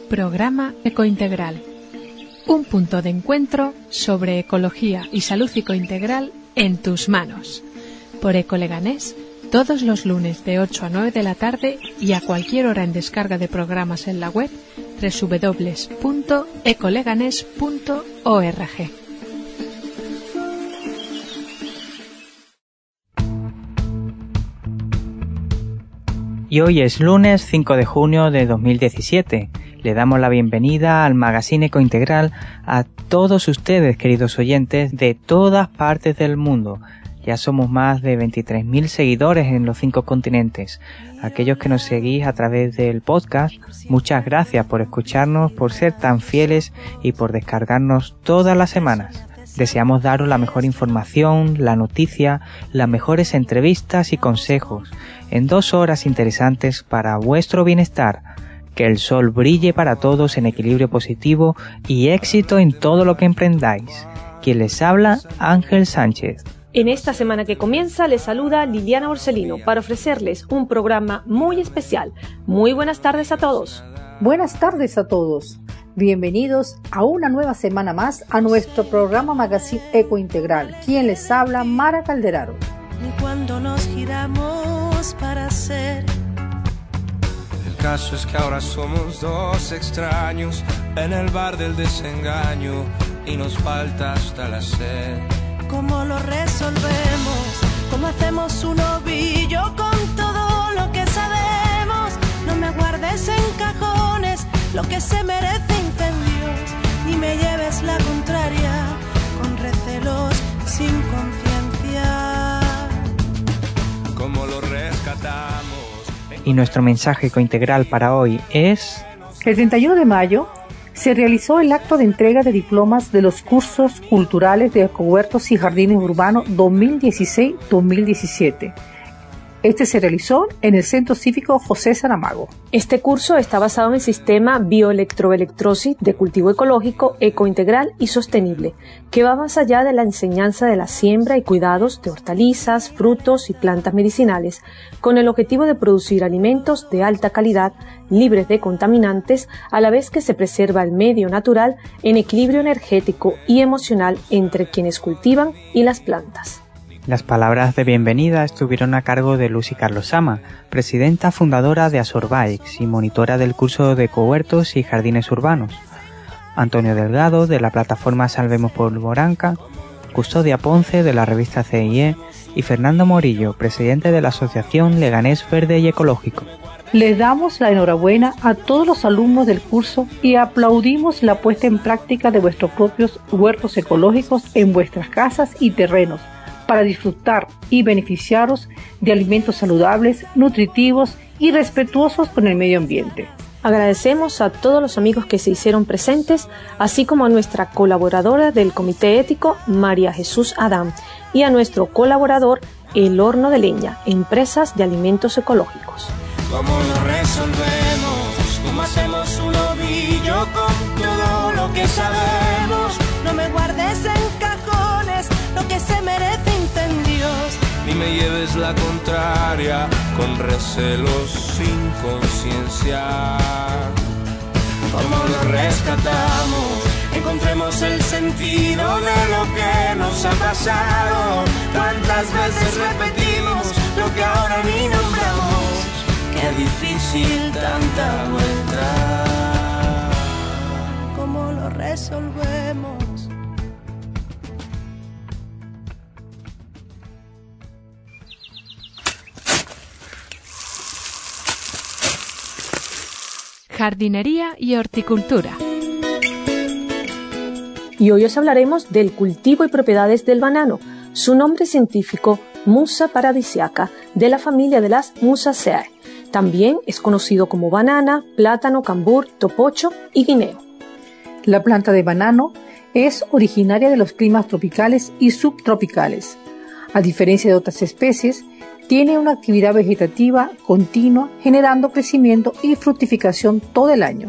Programa Ecointegral. Un punto de encuentro sobre ecología y salud ecointegral en tus manos. Por Ecoleganés, todos los lunes de 8 a 9 de la tarde y a cualquier hora en descarga de programas en la web www.ecoleganés.org. Y hoy es lunes 5 de junio de 2017. Le damos la bienvenida al Magazine Ecointegral a todos ustedes, queridos oyentes, de todas partes del mundo. Ya somos más de 23.000 seguidores en los 5 continentes. Aquellos que nos seguís a través del podcast, muchas gracias por escucharnos, por ser tan fieles y por descargarnos todas las semanas. Deseamos daros la mejor información, la noticia, las mejores entrevistas y consejos en 2 horas interesantes para vuestro bienestar. Que el sol brille para todos en equilibrio positivo y éxito en todo lo que emprendáis. Quien les habla, Ángel Sánchez. En esta semana que comienza les saluda Liliana Borsellino para ofrecerles un programa muy especial. Muy buenas tardes a todos. Buenas tardes a todos. Bienvenidos a una nueva semana más a nuestro programa Magazine Ecointegral. Quien les habla, Mara Calderaro. Cuando nos giramos para ser. El caso es que ahora somos 2 extraños en el bar del desengaño y nos falta hasta la sed. ¿Cómo lo resolvemos? ¿Cómo hacemos un ovillo con todo lo que sabemos? No me guardes en cajones lo que se merece incendios, ni me lleves la contraria con recelos sin conciencia. ¿Cómo lo rescatamos? Y nuestro mensaje ecointegral para hoy es... El 31 de mayo se realizó el acto de entrega de diplomas de los cursos culturales de ecohuertos y jardines urbanos 2016-2017. Este se realizó en el Centro Cívico José Saramago. Este curso está basado en el sistema bioelectroelectrosis de cultivo ecológico, ecointegral y sostenible, que va más allá de la enseñanza de la siembra y cuidados de hortalizas, frutos y plantas medicinales, con el objetivo de producir alimentos de alta calidad, libres de contaminantes, a la vez que se preserva el medio natural en equilibrio energético y emocional entre quienes cultivan y las plantas. Las palabras de bienvenida estuvieron a cargo de Lucy Carlosama, presidenta fundadora de Asorbikes y monitora del curso de ecohuertos y jardines urbanos. Antonio Delgado, de la plataforma Salvemos Polvoranca, Custodia Ponce, de la revista CIE, y Fernando Morillo, presidente de la Asociación Leganés Verde y Ecológico. Les damos la enhorabuena a todos los alumnos del curso y aplaudimos la puesta en práctica de vuestros propios huertos ecológicos en vuestras casas y terrenos, para disfrutar y beneficiaros de alimentos saludables, nutritivos y respetuosos con el medio ambiente. Agradecemos a todos los amigos que se hicieron presentes, así como a nuestra colaboradora del Comité Ético, María Jesús Adán, y a nuestro colaborador, El Horno de Leña, Empresas de Alimentos Ecológicos. ¿Cómo lo resolvemos? ¿Cómo hacemos un ovillo con todo lo que sabemos? No me guardes en cajones lo que se merece incendios, ni me lleves la contraria con recelos sin conciencia. ¿Cómo lo rescatamos? Encontremos el sentido de lo que nos ha pasado. ¿Cuántas veces repetimos lo que ahora ni nombramos? Qué difícil tanta vuelta. ¿Cómo lo resolvemos? Jardinería y horticultura. Y hoy os hablaremos del cultivo y propiedades del banano. Su nombre científico, Musa paradisiaca, de la familia de las Musaceae. También es conocido como banana, plátano, cambur, topocho y guineo. La planta de banano es originaria de los climas tropicales y subtropicales. A diferencia de otras especies, tiene una actividad vegetativa continua, generando crecimiento y fructificación todo el año.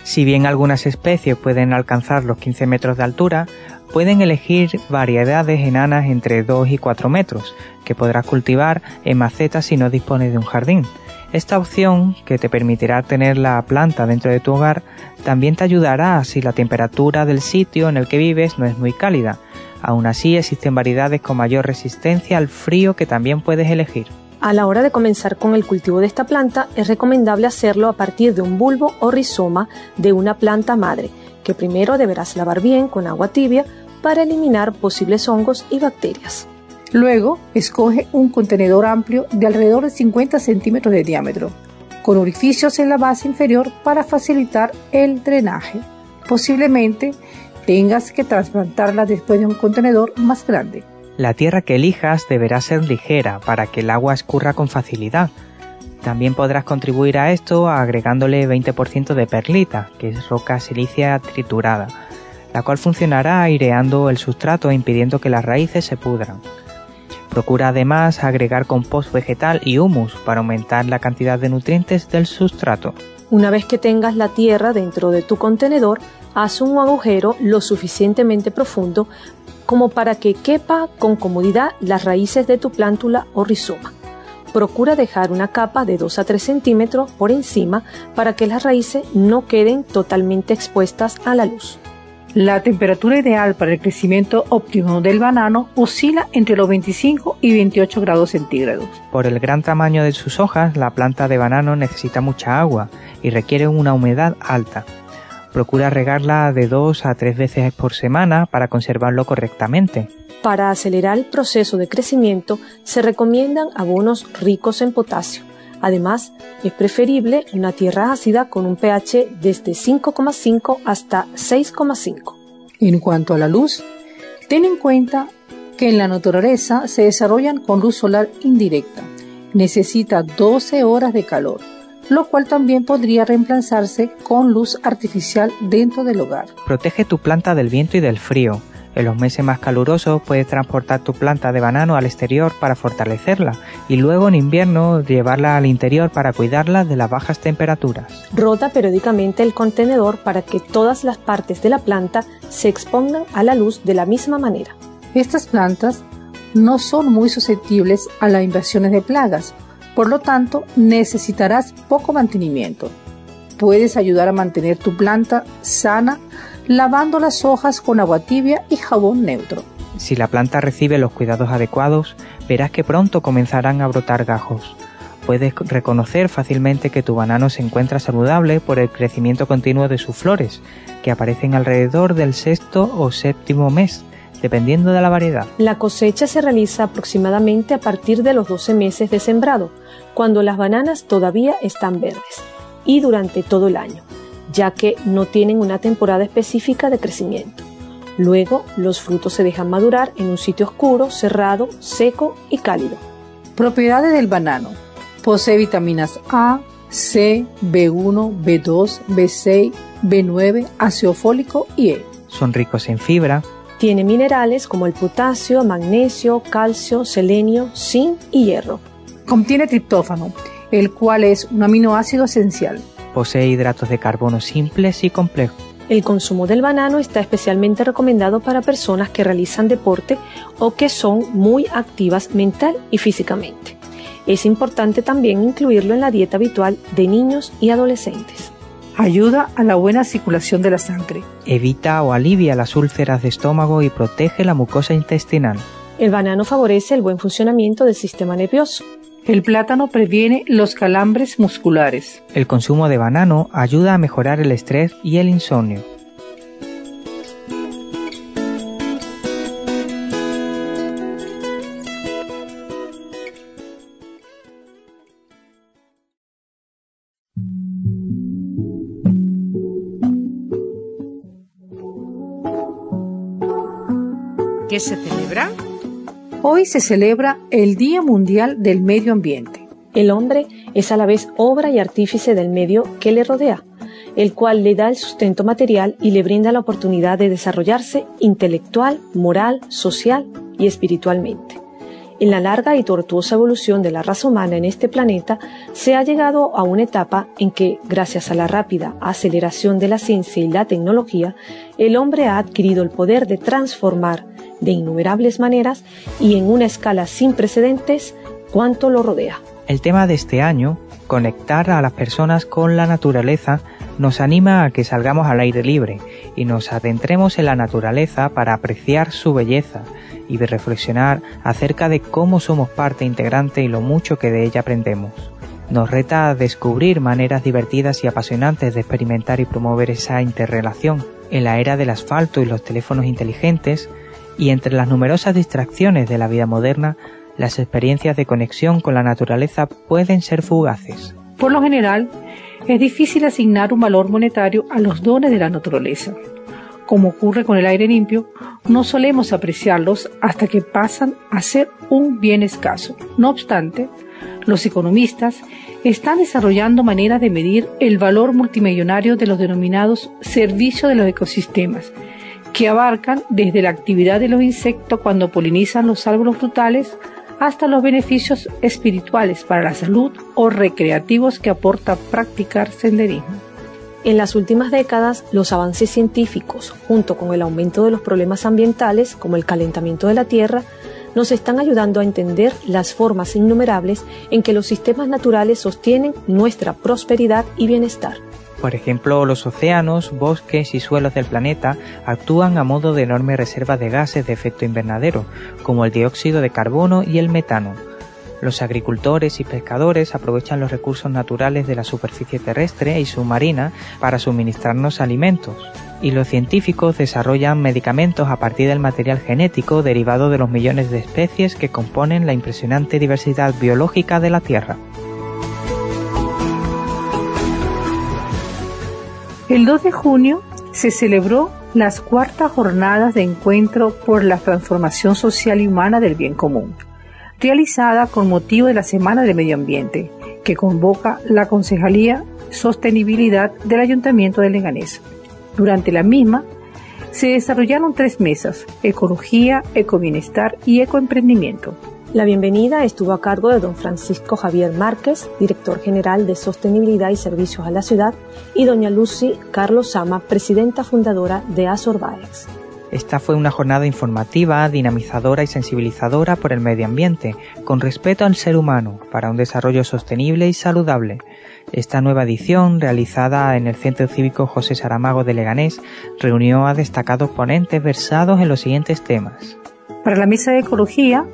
Si bien algunas especies pueden alcanzar los 15 metros de altura, pueden elegir variedades enanas entre 2 y 4 metros, que podrás cultivar en macetas si no dispones de un jardín. Esta opción, que te permitirá tener la planta dentro de tu hogar, también te ayudará si la temperatura del sitio en el que vives no es muy cálida. Aún así, existen variedades con mayor resistencia al frío que también puedes elegir. A la hora de comenzar con el cultivo de esta planta, es recomendable hacerlo a partir de un bulbo o rizoma de una planta madre, que primero deberás lavar bien con agua tibia para eliminar posibles hongos y bacterias. Luego, escoge un contenedor amplio de alrededor de 50 centímetros de diámetro, con orificios en la base inferior para facilitar el drenaje. Posiblemente tengas que trasplantarla después de un contenedor más grande. La tierra que elijas deberá ser ligera para que el agua escurra con facilidad. También podrás contribuir a esto agregándole 20% de perlita, que es roca silicia triturada, la cual funcionará aireando el sustrato e impidiendo que las raíces se pudran. Procura además agregar compost vegetal y humus para aumentar la cantidad de nutrientes del sustrato. Una vez que tengas la tierra dentro de tu contenedor, haz un agujero lo suficientemente profundo como para que quepa con comodidad las raíces de tu plántula o rizoma. Procura dejar una capa de 2 a 3 centímetros por encima para que las raíces no queden totalmente expuestas a la luz. La temperatura ideal para el crecimiento óptimo del banano oscila entre los 25 y 28 grados centígrados. Por el gran tamaño de sus hojas, la planta de banano necesita mucha agua y requiere una humedad alta. Procura regarla de 2 a 3 veces por semana para conservarlo correctamente. Para acelerar el proceso de crecimiento, se recomiendan abonos ricos en potasio. Además, es preferible una tierra ácida con un pH desde 5,5 hasta 6,5. En cuanto a la luz, ten en cuenta que en la naturaleza se desarrollan con luz solar indirecta. Necesita 12 horas de calor, lo cual también podría reemplazarse con luz artificial dentro del hogar. Protege tu planta del viento y del frío. En los meses más calurosos puedes transportar tu planta de banano al exterior para fortalecerla y luego en invierno llevarla al interior para cuidarla de las bajas temperaturas. Rota periódicamente el contenedor para que todas las partes de la planta se expongan a la luz de la misma manera. Estas plantas no son muy susceptibles a las invasiones de plagas, por lo tanto necesitarás poco mantenimiento. Puedes ayudar a mantener tu planta sana lavando las hojas con agua tibia y jabón neutro. Si la planta recibe los cuidados adecuados, verás que pronto comenzarán a brotar gajos. Puedes reconocer fácilmente que tu banano se encuentra saludable por el crecimiento continuo de sus flores, que aparecen alrededor del 6º o 7º mes, dependiendo de la variedad. La cosecha se realiza aproximadamente a partir de los 12 meses de sembrado, cuando las bananas todavía están verdes, y durante todo el año, ya que no tienen una temporada específica de crecimiento. Luego, los frutos se dejan madurar en un sitio oscuro, cerrado, seco y cálido. Propiedades del banano. Posee vitaminas A, C, B1, B2, B6, B9, ácido fólico y E. Son ricos en fibra. Tiene minerales como el potasio, magnesio, calcio, selenio, zinc y hierro. Contiene triptófano, el cual es un aminoácido esencial. Posee hidratos de carbono simples y complejos. El consumo del banano está especialmente recomendado para personas que realizan deporte o que son muy activas mental y físicamente. Es importante también incluirlo en la dieta habitual de niños y adolescentes. Ayuda a la buena circulación de la sangre. Evita o alivia las úlceras de estómago y protege la mucosa intestinal. El banano favorece el buen funcionamiento del sistema nervioso. El plátano previene los calambres musculares. El consumo de banano ayuda a mejorar el estrés y el insomnio. ¿Qué se celebra? Hoy se celebra el Día Mundial del Medio Ambiente. El hombre es a la vez obra y artífice del medio que le rodea, el cual le da el sustento material y le brinda la oportunidad de desarrollarse intelectual, moral, social y espiritualmente. En la larga y tortuosa evolución de la raza humana en este planeta, se ha llegado a una etapa en que, gracias a la rápida aceleración de la ciencia y la tecnología, el hombre ha adquirido el poder de transformar de innumerables maneras y en una escala sin precedentes cuanto lo rodea. El tema de este año, conectar a las personas con la naturaleza, nos anima a que salgamos al aire libre y nos adentremos en la naturaleza para apreciar su belleza y de reflexionar acerca de cómo somos parte integrante y lo mucho que de ella aprendemos. Nos reta a descubrir maneras divertidas y apasionantes de experimentar y promover esa interrelación. En la era del asfalto y los teléfonos inteligentes, y entre las numerosas distracciones de la vida moderna, las experiencias de conexión con la naturaleza pueden ser fugaces. Por lo general, es difícil asignar un valor monetario a los dones de la naturaleza. Como ocurre con el aire limpio, no solemos apreciarlos hasta que pasan a ser un bien escaso. No obstante, los economistas están desarrollando maneras de medir el valor multimillonario de los denominados servicios de los ecosistemas, que abarcan desde la actividad de los insectos cuando polinizan los árboles frutales hasta los beneficios espirituales para la salud o recreativos que aporta practicar senderismo. En las últimas décadas, los avances científicos, junto con el aumento de los problemas ambientales, como el calentamiento de la Tierra, nos están ayudando a entender las formas innumerables en que los sistemas naturales sostienen nuestra prosperidad y bienestar. Por ejemplo, los océanos, bosques y suelos del planeta actúan a modo de enormes reservas de gases de efecto invernadero, como el dióxido de carbono y el metano. Los agricultores y pescadores aprovechan los recursos naturales de la superficie terrestre y submarina para suministrarnos alimentos. Y los científicos desarrollan medicamentos a partir del material genético derivado de los millones de especies que componen la impresionante diversidad biológica de la Tierra. El 2 de junio se celebró las cuartas jornadas de encuentro por la transformación social y humana del bien común, realizada con motivo de la Semana del Medio Ambiente, que convoca la Concejalía Sostenibilidad del Ayuntamiento de Leganés. Durante la misma, se desarrollaron 3 mesas: ecología, ecobienestar y ecoemprendimiento. La bienvenida estuvo a cargo de don Francisco Javier Márquez, director general de Sostenibilidad y Servicios a la Ciudad, y doña Lucy Carlos Sama, presidenta fundadora de Azorbaex. Esta fue una jornada informativa, dinamizadora y sensibilizadora por el medio ambiente, con respeto al ser humano, para un desarrollo sostenible y saludable. Esta nueva edición, realizada en el Centro Cívico José Saramago de Leganés, reunió a destacados ponentes versados en los siguientes temas. Para la mesa de ecología,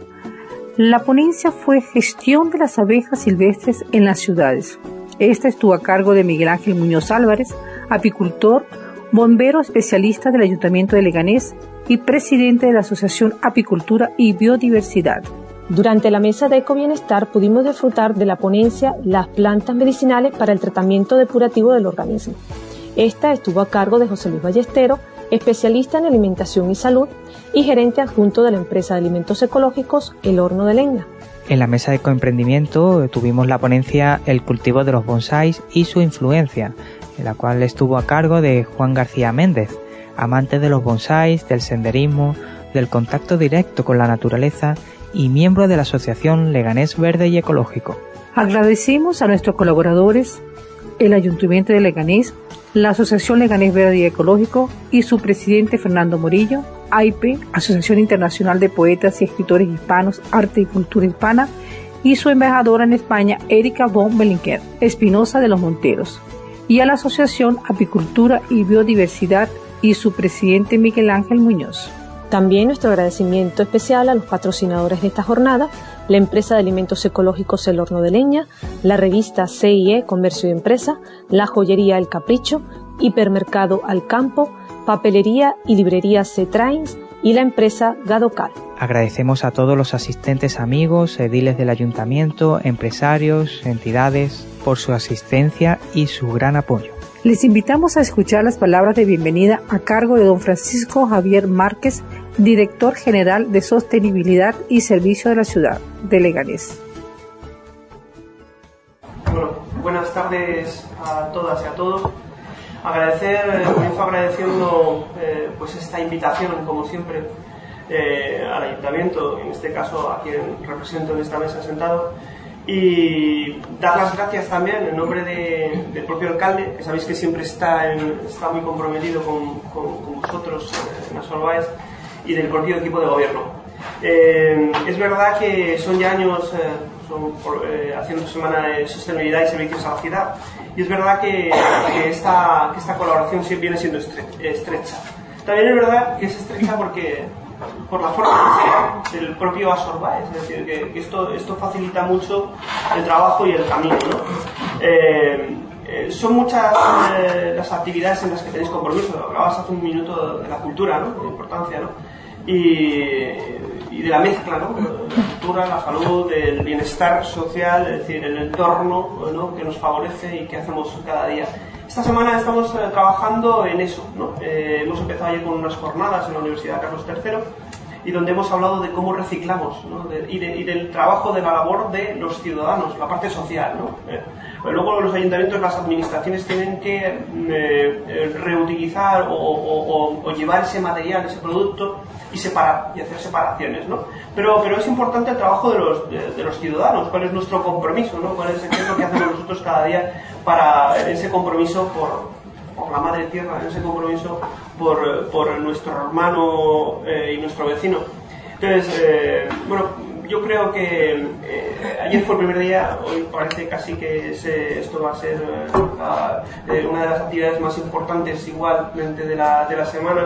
la ponencia fue Gestión de las abejas silvestres en las ciudades. Esta estuvo a cargo de Miguel Ángel Muñoz Álvarez, apicultor, bombero especialista del Ayuntamiento de Leganés y presidente de la Asociación Apicultura y Biodiversidad. Durante la mesa de Ecobienestar pudimos disfrutar de la ponencia Las plantas medicinales para el tratamiento depurativo del organismo. Esta estuvo a cargo de José Luis Ballestero, especialista en alimentación y salud y gerente adjunto de la empresa de alimentos ecológicos El Horno de Leña. En la mesa de ecoemprendimiento tuvimos la ponencia El cultivo de los bonsáis y su influencia, en la cual estuvo a cargo de Juan García Méndez, amante de los bonsáis, del senderismo, del contacto directo con la naturaleza y miembro de la Asociación Leganés Verde y Ecológico. Agradecemos a nuestros colaboradores, el Ayuntamiento de Leganés, la Asociación Leganés Verde y Ecológico y su presidente Fernando Morillo, AIPE, Asociación Internacional de Poetas y Escritores Hispanos, Arte y Cultura Hispana, y su embajadora en España, Erika von Belinker Espinosa de los Monteros, y a la Asociación Apicultura y Biodiversidad y su presidente Miguel Ángel Muñoz. También nuestro agradecimiento especial a los patrocinadores de esta jornada, la empresa de alimentos ecológicos El Horno de Leña, la revista CIE Comercio y Empresa, la joyería El Capricho, hipermercado Al Campo, papelería y librería C-Trains y la empresa Gadocal. Agradecemos a todos los asistentes, amigos, ediles del ayuntamiento, empresarios, entidades, por su asistencia y su gran apoyo. Les invitamos a escuchar las palabras de bienvenida a cargo de don Francisco Javier Márquez, director general de Sostenibilidad y Servicio de la Ciudad de Leganés. Bueno, buenas tardes a todas y a todos. Comienzo agradeciendo pues esta invitación, como siempre, al ayuntamiento, en este caso a quien represento en esta mesa sentado, y dar las gracias también en nombre del propio alcalde, que sabéis que siempre está muy comprometido con vosotros en Asolvaes, y del propio equipo de gobierno. Es verdad que son ya años haciendo semana de sostenibilidad y servicios a la ciudad, y es verdad que esta colaboración siempre viene siendo estrecha. También es verdad que es estrecha por la forma del propio Asolvaes, es decir, que esto facilita mucho el trabajo y el camino, ¿no? Son muchas las actividades en las que tenéis compromiso. Hablabas hace un minuto de la cultura, ¿no? De importancia, ¿no? Y de la mezcla, ¿no? La cultura, la salud, el bienestar social, es decir, el entorno, ¿no? Que nos favorece y que hacemos cada día. Esta semana estamos trabajando en eso, ¿no? Hemos empezado ayer con unas jornadas en la Universidad Carlos III, y donde hemos hablado de cómo reciclamos, ¿no? y del trabajo de la labor de los ciudadanos, la parte social, ¿no? Luego los ayuntamientos, las administraciones tienen que reutilizar o llevar ese material, ese producto, y separar, y hacer separaciones, ¿no? Pero es importante el trabajo de los ciudadanos, cuál es nuestro compromiso, ¿no? Qué es lo que hacemos nosotros cada día para ese compromiso por la madre tierra, ese compromiso por nuestro hermano y nuestro vecino. Entonces, yo creo que ayer fue el primer día, hoy parece casi que esto va a ser una de las actividades más importantes igualmente de la semana.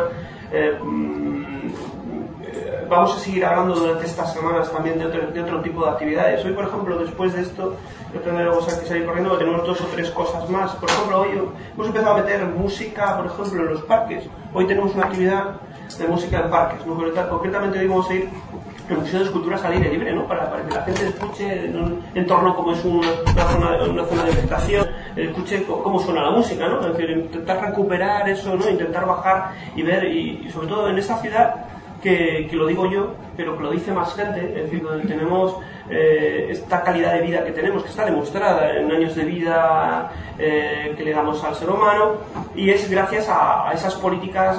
Vamos a seguir hablando durante estas semanas también de otro tipo de actividades. Hoy, por ejemplo, después de esto, yo tendré que salir corriendo, tenemos 2 o 3 cosas más. Por ejemplo, hoy hemos empezado a meter música, por ejemplo, en los parques. Hoy tenemos una actividad de música en parques, ¿no? Concretamente hoy vamos a ir al Museo de Esculturas al aire libre, ¿no? Para que la gente escuche en un entorno como es una zona de vegetación, escuche cómo suena la música, ¿no? Es decir, intentar recuperar eso, ¿no? Intentar bajar y ver, y sobre todo en esta ciudad, que lo digo yo, pero que lo dice más gente, es decir, donde tenemos esta calidad de vida que tenemos, que está demostrada en años de vida que le damos al ser humano, y es gracias a esas políticas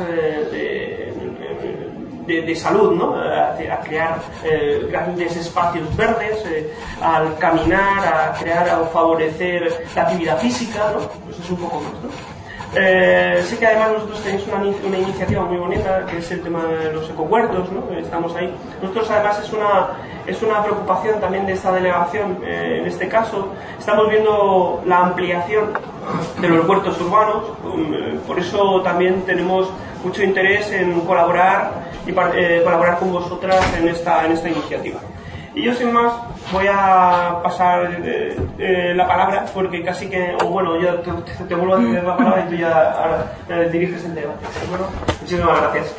de salud, ¿no? A crear grandes espacios verdes, al caminar, a crear o favorecer la actividad física, ¿no? Pues es un poco más, ¿no? Sé que además vosotros tenéis una iniciativa muy bonita, que es el tema de los ecohuertos, ¿no? Estamos ahí. Nosotros además es una preocupación también de esta delegación, en este caso. Estamos viendo la ampliación de los huertos urbanos, por eso también tenemos mucho interés en colaborar y colaborar con vosotras en esta iniciativa. Y yo sin más voy a pasar la palabra, porque casi que, yo te vuelvo a ceder la palabra y tú ya ahora diriges el debate. Bueno, muchísimas gracias.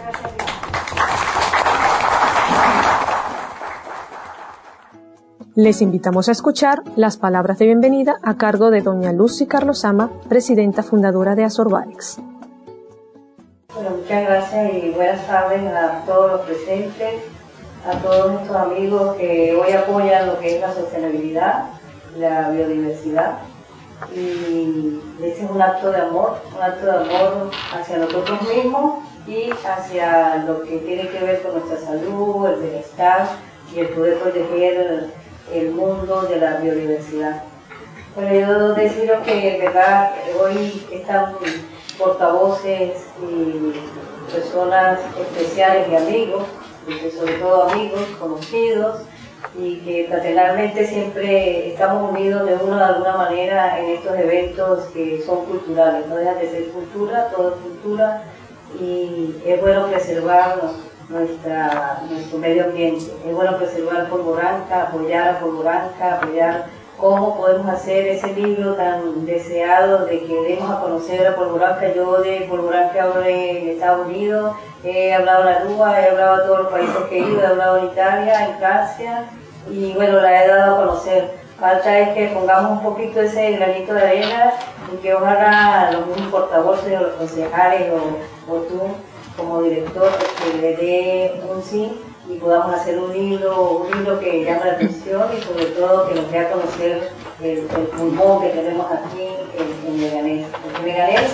Les invitamos a escuchar las palabras de bienvenida a cargo de doña Lucy Carlosama, presidenta fundadora de Asolvaes. Bueno, muchas gracias y buenas tardes a todos los presentes, a todos nuestros amigos que hoy apoyan lo que es la sostenibilidad, la biodiversidad. Y este es un acto de amor hacia nosotros mismos y hacia lo que tiene que ver con nuestra salud, el bienestar y el poder proteger el mundo de la biodiversidad. Bueno, yo deciros que en verdad hoy están portavoces y personas especiales y amigos, sobre todo amigos, conocidos, y que fraternalmente siempre estamos unidos de alguna manera en estos eventos que son culturales, no dejan de ser cultura, todo es cultura, y es bueno preservar nuestro medio ambiente, es bueno preservar Polvoranca, apoyar a Polvoranca, apoyar cómo podemos hacer ese libro tan deseado de que demos a conocer a Polvoranca. Yo de Polvoranca hablo en Estados Unidos, he hablado en Aruba, he hablado a todos los países que he ido, he hablado en Italia, en Francia, y bueno, la he dado a conocer. Falta es que pongamos un poquito ese granito de arena y que ojalá los mismos portavoces o los concejales o tú como director que le dé un sí y podamos hacer un libro que llame la atención y sobre todo que nos dé a conocer el pulmón que tenemos aquí en Leganés. Porque Leganés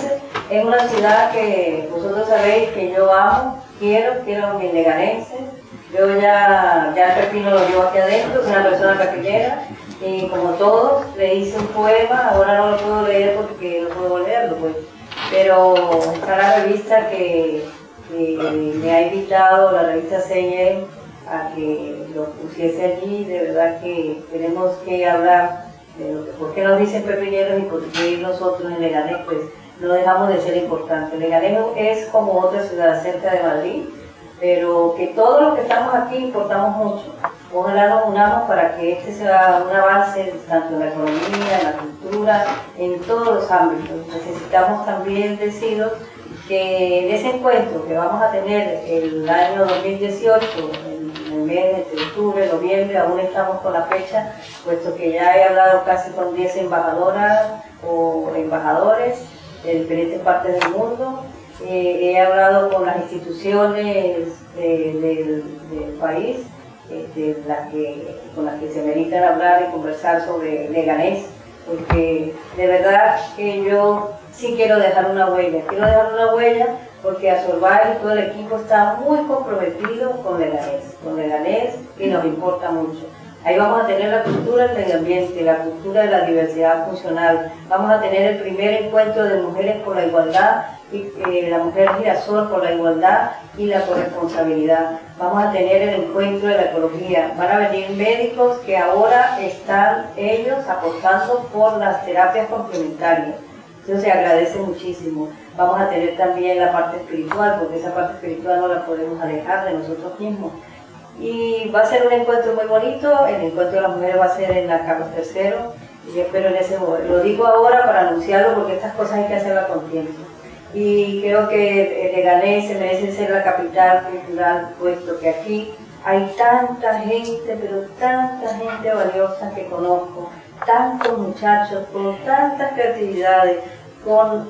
Es una ciudad que vosotros sabéis que yo amo, quiero mi leganense. Yo ya el pepino lo llevo aquí adentro, soy una persona pepinera, y como todos, le hice un poema, ahora no lo puedo leer porque no puedo leerlo, pues. Pero está la revista que me ha invitado, la revista Señel, a que lo pusiese allí. De verdad que tenemos que hablar de lo que, por qué nos dicen pepineros y por qué nosotros en Leganés pues no dejamos de ser importantes. Leganés es como otra ciudad cerca de Madrid, pero que todos los que estamos aquí importamos mucho. Ojalá nos unamos para que este sea un avance tanto en la economía, en la cultura, en todos los ámbitos. Necesitamos también deciros que en ese encuentro que vamos a tener el año 2018, en el mes de octubre, noviembre, aún estamos con la fecha, puesto que ya he hablado casi con 10 embajadoras o embajadores de diferentes partes del mundo. He hablado con las instituciones del país, con las que se meditan hablar y conversar sobre Leganés, porque de verdad que yo sí quiero dejar una huella porque Azorbay y todo el equipo está muy comprometido con Leganés y nos importa mucho. Ahí vamos a tener la cultura del medio ambiente, la cultura de la diversidad funcional, vamos a tener el primer encuentro de mujeres por la igualdad, y la mujer girasol por la igualdad y la corresponsabilidad. Vamos a tener el encuentro de la ecología. Van a venir médicos que ahora están ellos apostando por las terapias complementarias. Eso se agradece muchísimo. Vamos a tener también la parte espiritual, porque esa parte espiritual no la podemos alejar de nosotros mismos. Y va a ser un encuentro muy bonito. El encuentro de las mujeres va a ser en la Carlos III. Y yo espero en ese momento. Lo digo ahora para anunciarlo, porque estas cosas hay que hacerlas con tiempo. Y creo que Leganés se merece ser la capital cultural, puesto que aquí hay tanta gente, pero tanta gente valiosa que conozco, tantos muchachos con tantas creatividades, con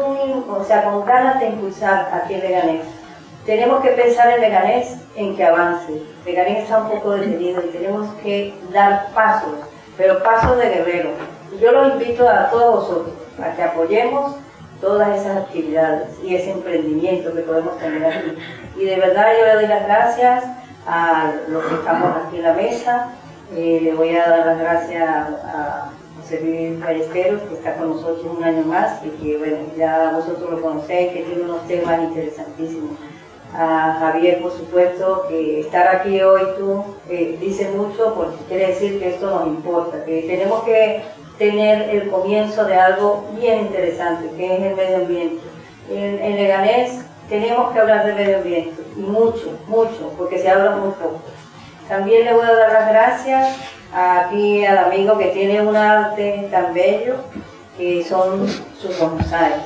ganas de impulsar aquí en Leganés. Tenemos que pensar en Leganés en que avance. Leganés está un poco detenido y tenemos que dar pasos, pero pasos de guerrero. Yo los invito a todos vosotros a que apoyemos todas esas actividades y ese emprendimiento que podemos tener aquí. Y de verdad yo le doy las gracias a los que estamos aquí en la mesa. Le voy a dar las gracias a José Luis Ballesteros, que está con nosotros un año más y que bueno, ya vosotros lo conocéis, que tiene unos temas interesantísimos. A Javier, por supuesto, que estar aquí hoy tú dice mucho, porque quiere decir que esto nos importa, que tenemos que tener el comienzo de algo bien interesante, que es el medio ambiente. En Leganés tenemos que hablar del medio ambiente, y mucho, porque se habla muy poco. También le voy a dar las gracias aquí al amigo que tiene un arte tan bello, que son sus bonsáis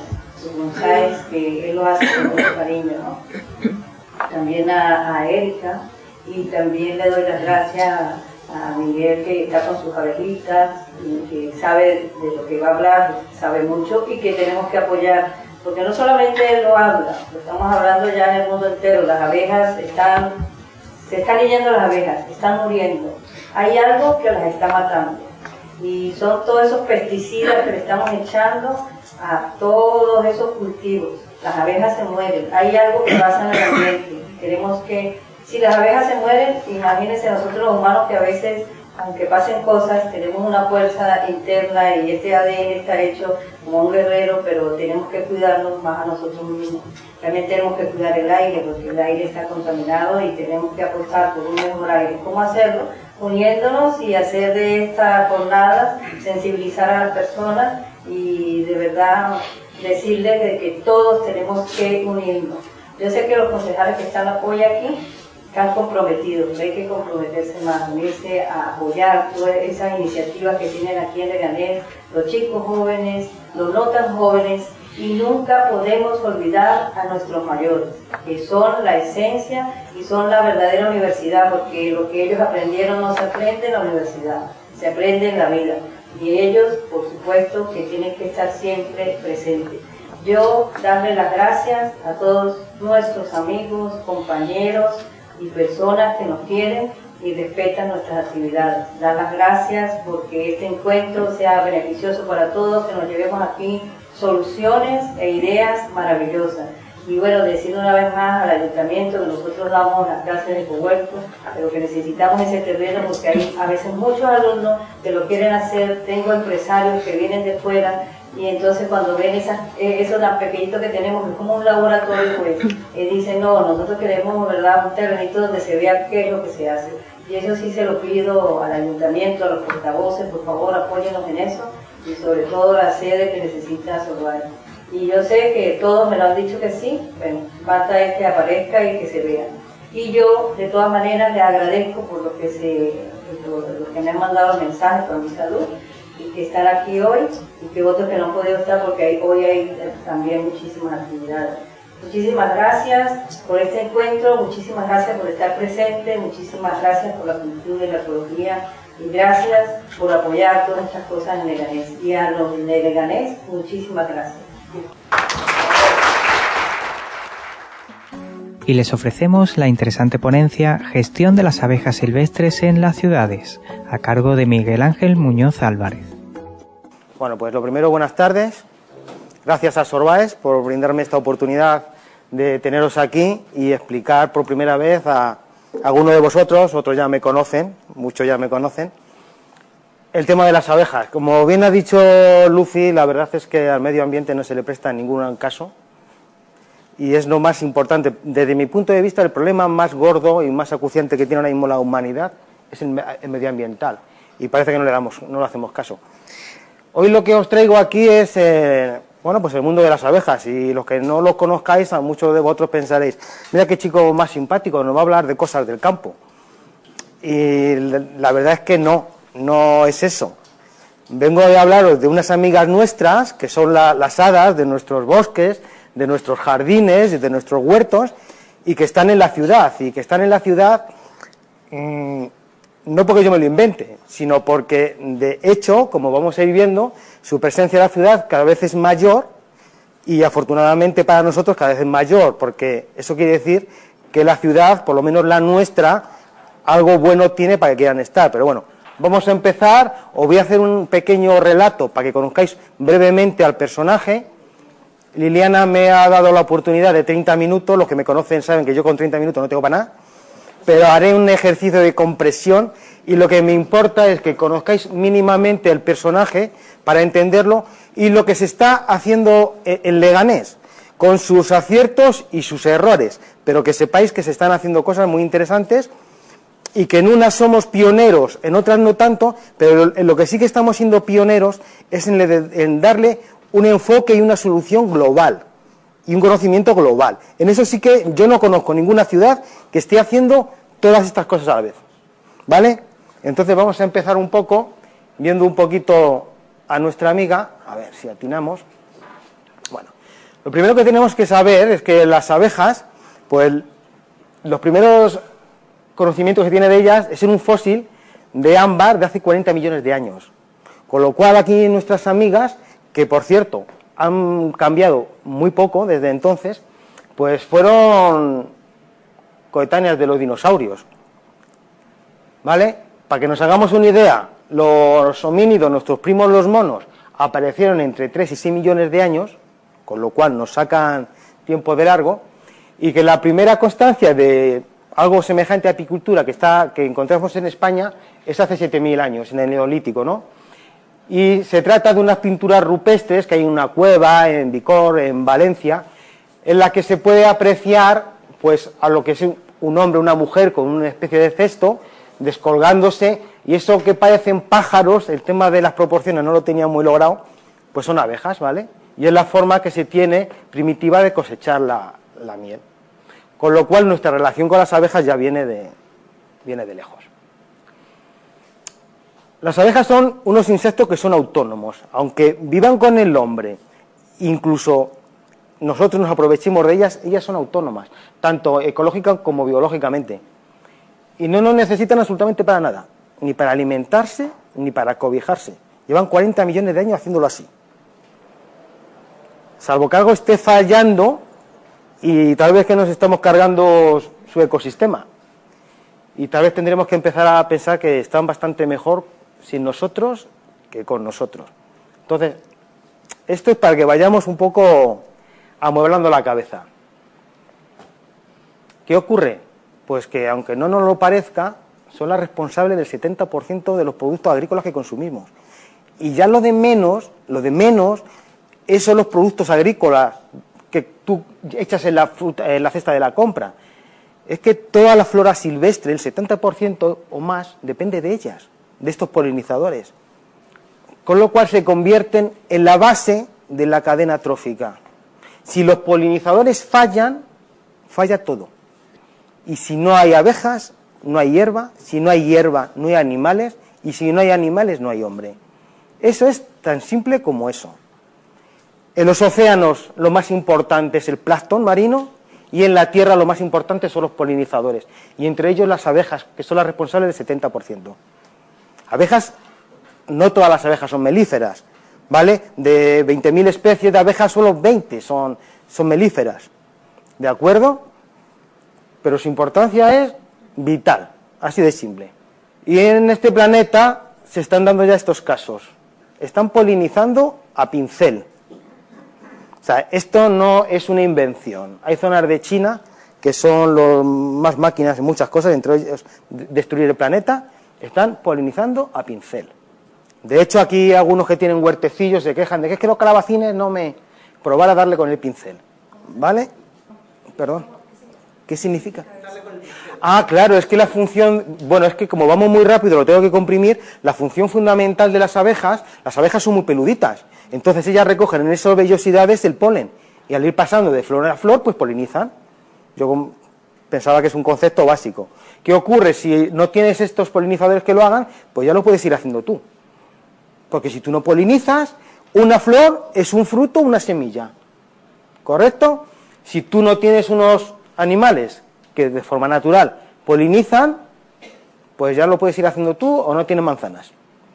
que él lo hace con mucho cariño, ¿no? También a Erika, y también le doy las gracias a Miguel, que está con sus abejitas y que sabe de lo que va a hablar, sabe mucho y que tenemos que apoyar, porque no solamente él lo habla, lo estamos hablando ya en el mundo entero. Las abejas se están yendo, las abejas están muriendo, hay algo que las está matando y son todos esos pesticidas que le estamos echando a todos esos cultivos. Las abejas se mueren, hay algo que pasa en el ambiente. Queremos que, si las abejas se mueren, imagínense nosotros los humanos, que a veces, aunque pasen cosas, tenemos una fuerza interna y este ADN está hecho como un guerrero, pero tenemos que cuidarnos más a nosotros mismos. También tenemos que cuidar el aire, porque el aire está contaminado y tenemos que apostar por un mejor aire. ¿Cómo hacerlo? Uniéndonos y hacer de estas jornadas, sensibilizar a las personas y de verdad decirles de que todos tenemos que unirnos. Yo sé que los concejales que están hoy aquí están comprometidos, hay que comprometerse más, unirse a apoyar todas esas iniciativas que tienen aquí en Leganés, los chicos jóvenes, los no tan jóvenes, y nunca podemos olvidar a nuestros mayores, que son la esencia y son la verdadera universidad, porque lo que ellos aprendieron no se aprende en la universidad, se aprende en la vida. Y ellos, por supuesto, que tienen que estar siempre presentes. Yo darle las gracias a todos nuestros amigos, compañeros y personas que nos quieren y respetan nuestras actividades. Dar las gracias porque este encuentro sea beneficioso para todos, que nos llevemos aquí soluciones e ideas maravillosas. Y bueno, decir una vez más al ayuntamiento que nosotros damos las clases de cohuerto, pero que necesitamos ese terreno porque hay a veces muchos alumnos que lo quieren hacer. Tengo empresarios que vienen de fuera y entonces cuando ven esos tan pequeñitos que tenemos, que es como un laboratorio, pues dicen, no, nosotros queremos, ¿verdad?, un terrenito donde se vea qué es lo que se hace. Y eso sí se lo pido al ayuntamiento, a los portavoces, por favor apóyennos en eso, y sobre todo la sede que necesita Sorval. Y yo sé que todos me lo han dicho que sí, bueno, falta es que aparezca y que se vea. Y yo, de todas maneras, les agradezco por los que me han mandado mensajes por mi salud, y que están aquí hoy, y que otros que no han podido estar porque hoy hay también muchísimas actividades. Muchísimas gracias por este encuentro, muchísimas gracias por estar presente, muchísimas gracias por la cultura y la ecología, y gracias por apoyar todas estas cosas en Leganés. Y a los de Leganés, muchísimas gracias. Y les ofrecemos la interesante ponencia Gestión de las abejas silvestres en las ciudades, a cargo de Miguel Ángel Muñoz Álvarez. Bueno, pues lo primero, buenas tardes. Gracias a Sorbaes por brindarme esta oportunidad de teneros aquí y explicar por primera vez a alguno de vosotros, otros ya me conocen, muchos ya me conocen, el tema de las abejas. Como bien ha dicho Lucy, la verdad es que al medio ambiente no se le presta ningún caso y es lo más importante. Desde mi punto de vista, el problema más gordo y más acuciante que tiene ahora mismo la humanidad es el medioambiental y parece que no le hacemos caso. Hoy lo que os traigo aquí es bueno, pues el mundo de las abejas, y los que no lo conozcáis, a muchos de vosotros pensaréis, mira qué chico más simpático, nos va a hablar de cosas del campo. Y la verdad es que no es eso. Vengo a hablaros de unas amigas nuestras, que son las hadas de nuestros bosques, de nuestros jardines y de nuestros huertos, y que están en la ciudad, no porque yo me lo invente, sino porque, de hecho, como vamos a ir viendo, su presencia en la ciudad cada vez es mayor y, afortunadamente para nosotros, cada vez es mayor, porque eso quiere decir que la ciudad, por lo menos la nuestra, algo bueno tiene para que quieran estar. Pero bueno, vamos a empezar. Os voy a hacer un pequeño relato para que conozcáis brevemente al personaje. Liliana me ha dado la oportunidad de 30 minutos, los que me conocen saben que yo con 30 minutos no tengo para nada, pero haré un ejercicio de compresión y lo que me importa es que conozcáis mínimamente el personaje para entenderlo y lo que se está haciendo en Leganés, con sus aciertos y sus errores, pero que sepáis que se están haciendo cosas muy interesantes y que en unas somos pioneros, en otras no tanto, pero en lo que sí que estamos siendo pioneros es en darle un enfoque y una solución global y un conocimiento global. En eso sí que yo no conozco ninguna ciudad que esté haciendo todas estas cosas a la vez, ¿vale? Entonces vamos a empezar un poco viendo un poquito a nuestra amiga, a ver si atinamos. Bueno, lo primero que tenemos que saber es que las abejas, pues los primeros conocimientos que tiene de ellas es en un fósil de ámbar de hace 40 millones de años, con lo cual aquí nuestras amigas, que por cierto han cambiado muy poco desde entonces, pues fueron coetáneas de los dinosaurios, ¿vale? Para que nos hagamos una idea, los homínidos, nuestros primos los monos, aparecieron entre 3 y 6 millones de años, con lo cual nos sacan tiempo de largo, y que la primera constancia de algo semejante a apicultura que encontramos en España es hace 7.000 años, en el Neolítico, ¿no? Y se trata de unas pinturas rupestres que hay en una cueva, en Vicor, en Valencia, en la que se puede apreciar pues a lo que es un hombre o una mujer con una especie de cesto, descolgándose, y eso que parecen pájaros, el tema de las proporciones no lo tenía muy logrado, pues son abejas, ¿vale? Y es la forma que se tiene primitiva de cosechar la miel. Con lo cual nuestra relación con las abejas ya viene de lejos. Las abejas son unos insectos que son autónomos, aunque vivan con el hombre, incluso nosotros nos aprovechemos de ellas son autónomas, tanto ecológica como biológicamente. Y no nos necesitan absolutamente para nada, ni para alimentarse, ni para cobijarse. Llevan 40 millones de años haciéndolo así. Salvo que algo esté fallando y tal vez que nos estamos cargando su ecosistema. y tal vez tendremos que empezar a pensar que están bastante mejor sin nosotros que con nosotros. Entonces, esto es para que vayamos un poco amueblando la cabeza. ¿Qué ocurre? Pues que, aunque no nos lo parezca, son las responsables del 70% de los productos agrícolas que consumimos. Y ya lo de menos, son los productos agrícolas que tú echas en la cesta de la compra. Es que toda la flora silvestre, el 70% o más, depende de ellas, de estos polinizadores. Con lo cual se convierten en la base de la cadena trófica. Si los polinizadores fallan, falla todo. Y si no hay abejas, no hay hierba, si no hay hierba, no hay animales, y si no hay animales, no hay hombre. Eso es tan simple como eso. En los océanos lo más importante es el plancton marino, y en la tierra lo más importante son los polinizadores, y entre ellos las abejas, que son las responsables del 70%. Abejas, no todas las abejas son melíferas, ¿vale? De 20.000 especies de abejas, solo 20 son melíferas, ¿de acuerdo? Pero su importancia es vital, así de simple. Y en este planeta se están dando ya estos casos. Están polinizando a pincel. O sea, esto no es una invención. Hay zonas de China que son más máquinas en muchas cosas, entre ellos destruir el planeta, están polinizando a pincel. De hecho, aquí algunos que tienen huertecillos se quejan de que es que los calabacines no me... probar a darle con el pincel. ¿Vale? Perdón. ¿Qué significa? Ah, claro, es que la función... Bueno, es que como vamos muy rápido, lo tengo que comprimir. La función fundamental de las abejas son muy peluditas. Entonces ellas recogen en esas vellosidades el polen. Y al ir pasando de flor a flor, pues polinizan. Yo pensaba que es un concepto básico. ¿Qué ocurre? Si no tienes estos polinizadores que lo hagan, pues ya lo puedes ir haciendo tú. Porque si tú no polinizas, una flor es un fruto o una semilla. ¿Correcto? Si tú no tienes unos animales que de forma natural polinizan, pues ya lo puedes ir haciendo tú o no tienes manzanas.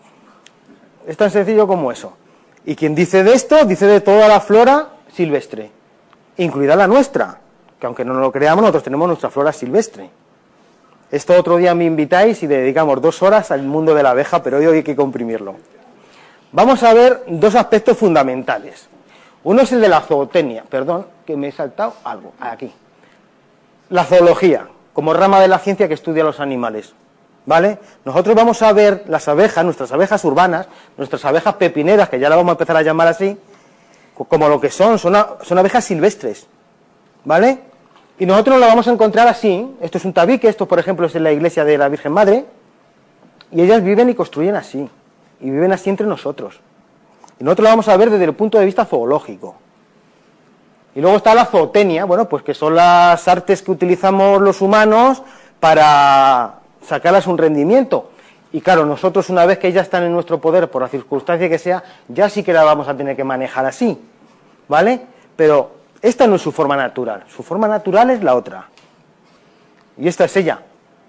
Es tan sencillo como eso. Y quien dice de esto, dice de toda la flora silvestre, incluida la nuestra, que aunque no lo creamos, nosotros tenemos nuestra flora silvestre. Esto otro día me invitáis y dedicamos 2 horas al mundo de la abeja, pero hoy hay que comprimirlo. Vamos a ver 2 aspectos fundamentales. Uno es el de la zootecnia, perdón, que me he saltado algo, aquí. La zoología, como rama de la ciencia que estudia los animales, ¿vale? Nosotros vamos a ver las abejas, nuestras abejas urbanas, nuestras abejas pepineras, que ya las vamos a empezar a llamar así, como lo que son abejas silvestres, ¿vale? Y nosotros las vamos a encontrar así. Esto es un tabique, esto por ejemplo es en la iglesia de la Virgen Madre, y ellas viven y construyen así, y viven así entre nosotros. Y nosotros lo vamos a ver desde el punto de vista zoológico. Y luego está la zootecnia, bueno, pues que son las artes que utilizamos los humanos para sacarlas un rendimiento. Y claro, nosotros una vez que ya están en nuestro poder, por la circunstancia que sea, ya sí que la vamos a tener que manejar así, ¿vale? Pero esta no es su forma natural, su forma natural es la otra. Y esta es ella.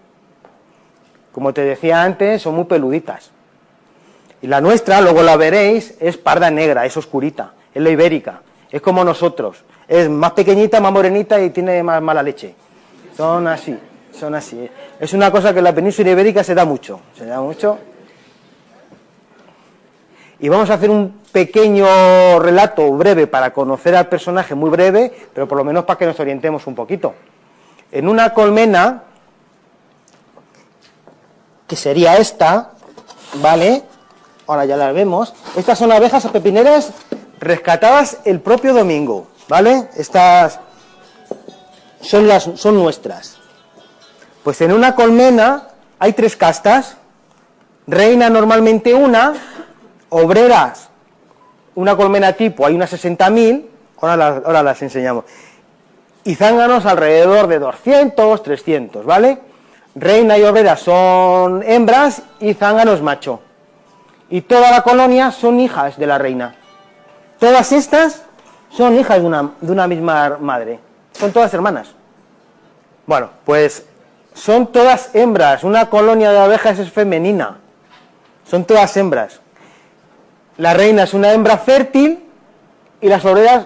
Como te decía antes, son muy peluditas. Y la nuestra, luego la veréis, es parda negra, es oscurita, es la ibérica, es como nosotros. Es más pequeñita, más morenita y tiene más mala leche. Son así, son así. Es una cosa que en la península ibérica se da mucho, Y vamos a hacer un pequeño relato breve para conocer al personaje, muy breve, pero por lo menos para que nos orientemos un poquito. En una colmena, que sería esta, ¿vale? Ahora ya las vemos. Estas son abejas pepineras rescatadas el propio domingo, ¿vale? Estas son nuestras. Pues en una colmena hay 3 castas. Reina normalmente una, obreras, una colmena tipo, hay unas 60.000, ahora las enseñamos. Y zánganos alrededor de 200, 300, ¿vale? Reina y obrera son hembras y zánganos macho. Y toda la colonia son hijas de la reina. Todas estas son hijas de una misma madre. Son todas hermanas. Bueno, pues son todas hembras. Una colonia de abejas es femenina. Son todas hembras. La reina es una hembra fértil y las obreras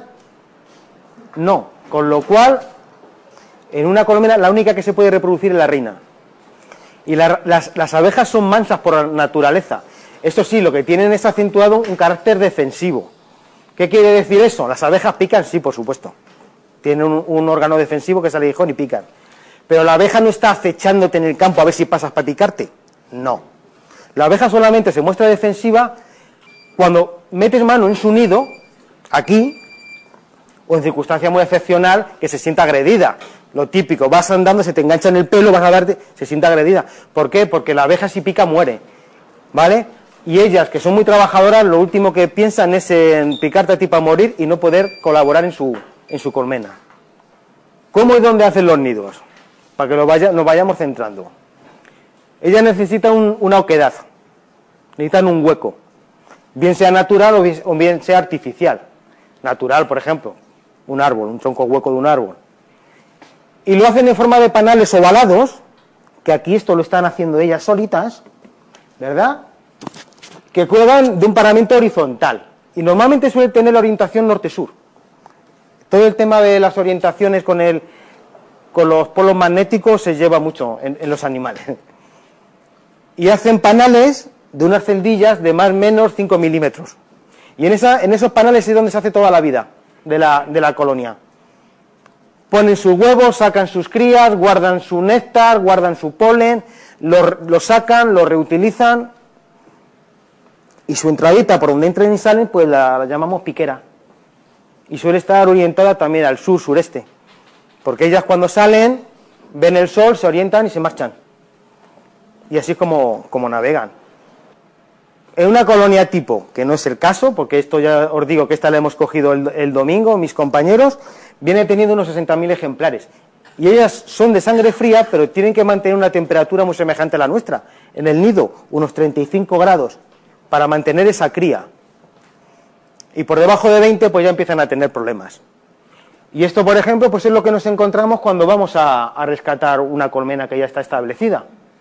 no. Con lo cual, en una colmena la única que se puede reproducir es la reina. Y las abejas son mansas por naturaleza. Esto sí, lo que tienen es acentuado un carácter defensivo. ¿Qué quiere decir eso? Las abejas pican, sí, por supuesto. Tienen un órgano defensivo que es el aguijón y pican. Pero la abeja no está acechándote en el campo a ver si pasas para picarte. No. La abeja solamente se muestra defensiva cuando metes mano en su nido, aquí, o en circunstancia muy excepcional, que se sienta agredida. Lo típico, vas andando, se te engancha en el pelo, vas a darte, se siente agredida. ¿Por qué? Porque la abeja si pica muere, ¿vale? Y ellas, que son muy trabajadoras, lo último que piensan es en picarte a ti para morir y no poder colaborar en su colmena. ¿Cómo y dónde hacen los nidos? Para que nos vayamos centrando. Ellas necesitan una oquedad, necesitan un hueco, bien sea natural o bien sea artificial. Natural, por ejemplo, un árbol, un tronco hueco de un árbol. Y lo hacen en forma de panales ovalados, que aquí esto lo están haciendo ellas solitas, ¿verdad? Que cuelgan de un paramento horizontal. Y normalmente suele tener la orientación norte-sur. Todo el tema de las orientaciones con los polos magnéticos se lleva mucho en los animales. Y hacen panales de unas celdillas de más o menos 5 milímetros. Y en esos panales es donde se hace toda la vida de la colonia. Ponen sus huevos, sacan sus crías, guardan su néctar, guardan su polen, lo sacan, lo reutilizan, y su entradita por donde entran y salen, pues la llamamos piquera. Y suele estar orientada también al sur, sureste, porque ellas cuando salen, ven el sol, se orientan y se marchan. Y así es como navegan. En una colonia tipo, que no es el caso, porque esto ya os digo que esta la hemos cogido el domingo, mis compañeros, viene teniendo unos 60.000 ejemplares. Y ellas son de sangre fría, pero tienen que mantener una temperatura muy semejante a la nuestra. En el nido, unos 35 grados, para mantener esa cría. Y por debajo de 20, pues ya empiezan a tener problemas. Y esto, por ejemplo, pues es lo que nos encontramos cuando vamos a rescatar una colmena que ya está establecida.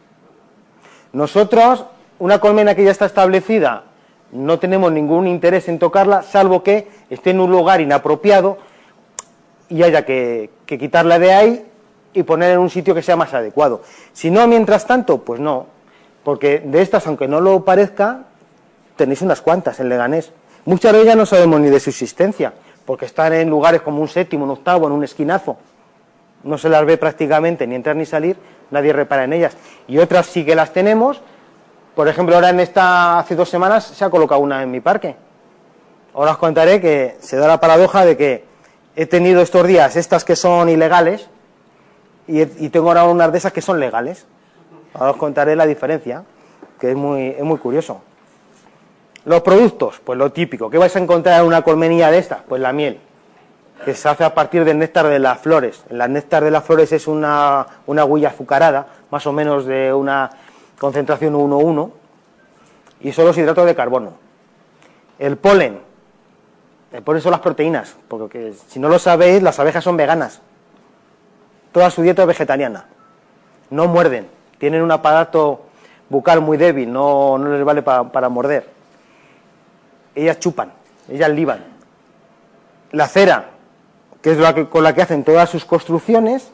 Nosotros, una colmena que ya está establecida, no tenemos ningún interés en tocarla, salvo que esté en un lugar inapropiado y haya que quitarla de ahí y ponerla en un sitio que sea más adecuado. Si no, mientras tanto, pues no, porque de estas, aunque no lo parezca, tenéis unas cuantas en Leganés. Muchas de ellas no sabemos ni de su existencia, porque están en lugares como un séptimo, un octavo, en un esquinazo. No se las ve prácticamente ni entrar ni salir, nadie repara en ellas. Y otras sí que las tenemos. Por ejemplo, ahora hace 2 semanas se ha colocado una en mi parque. Ahora os contaré que se da la paradoja de que he tenido estos días estas que son ilegales y tengo ahora unas de esas que son legales. Ahora os contaré la diferencia, que es muy curioso. Los productos, pues lo típico. ¿Qué vais a encontrar en una colmenilla de estas? Pues la miel, que se hace a partir del néctar de las flores. El néctar de las flores es una huilla azucarada, más o menos de una concentración 1,1, y son los hidratos de carbono. El polen son las proteínas, porque si no lo sabéis, las abejas son veganas. Toda su dieta es vegetariana. No muerden, tienen un aparato bucal muy débil, no les vale para morder. Ellas chupan, ellas liban. La cera, que es con la que hacen todas sus construcciones,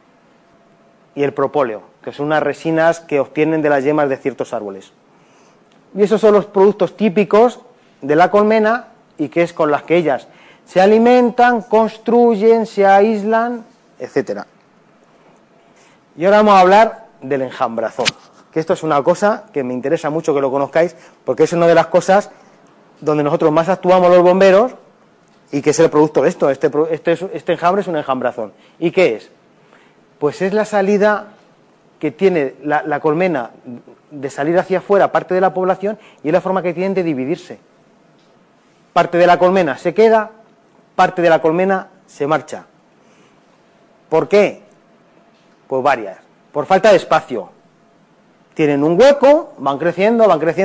y el propóleo, que son unas resinas que obtienen de las yemas de ciertos árboles. Y esos son los productos típicos de la colmena y que es con las que ellas se alimentan, construyen, se aíslan, etc. Y ahora vamos a hablar del enjambrazón, que esto es una cosa que me interesa mucho que lo conozcáis, porque es una de las cosas donde nosotros más actuamos los bomberos y que es el producto de esto. Este enjambre es un enjambrazón. ¿Y qué es? Pues es la salida que tiene la colmena de salir hacia afuera parte de la población y es la forma que tienen de dividirse. Parte de la colmena se queda, parte de la colmena se marcha. ¿Por qué? Pues varias. Por falta de espacio. Tienen un hueco, van creciendo,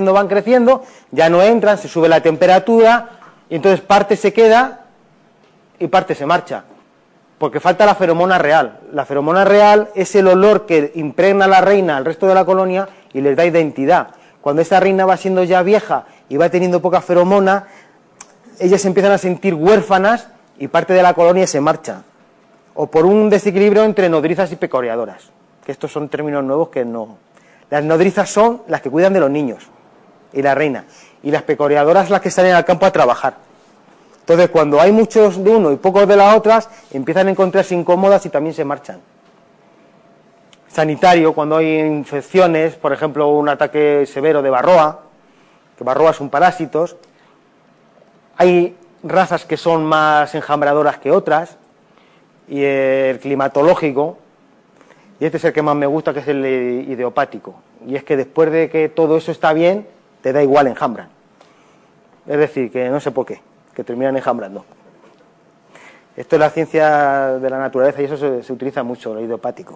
ya no entran, se sube la temperatura y entonces parte se queda y parte se marcha. Porque falta la feromona real. La feromona real es el olor que impregna a la reina al resto de la colonia y les da identidad. Cuando esta reina va siendo ya vieja y va teniendo poca feromona, ellas se empiezan a sentir huérfanas y parte de la colonia se marcha. O por un desequilibrio entre nodrizas y pecoreadoras. Que estos son términos nuevos que no Las nodrizas son las que cuidan de los niños y la reina, y las pecoreadoras las que salen al campo a trabajar. Entonces, cuando hay muchos de uno y pocos de las otras, empiezan a encontrarse incómodas y también se marchan. Sanitario, cuando hay infecciones, por ejemplo, un ataque severo de varroa, que varroa son parásitos, hay razas que son más enjambradoras que otras, y el climatológico, y este es el que más me gusta, que es el idiopático, y es que después de que todo eso está bien, te da igual enjambran. Es decir, que no sé por qué, que terminan enjambrando. Esto es la ciencia de la naturaleza y eso se utiliza mucho, el idiopático.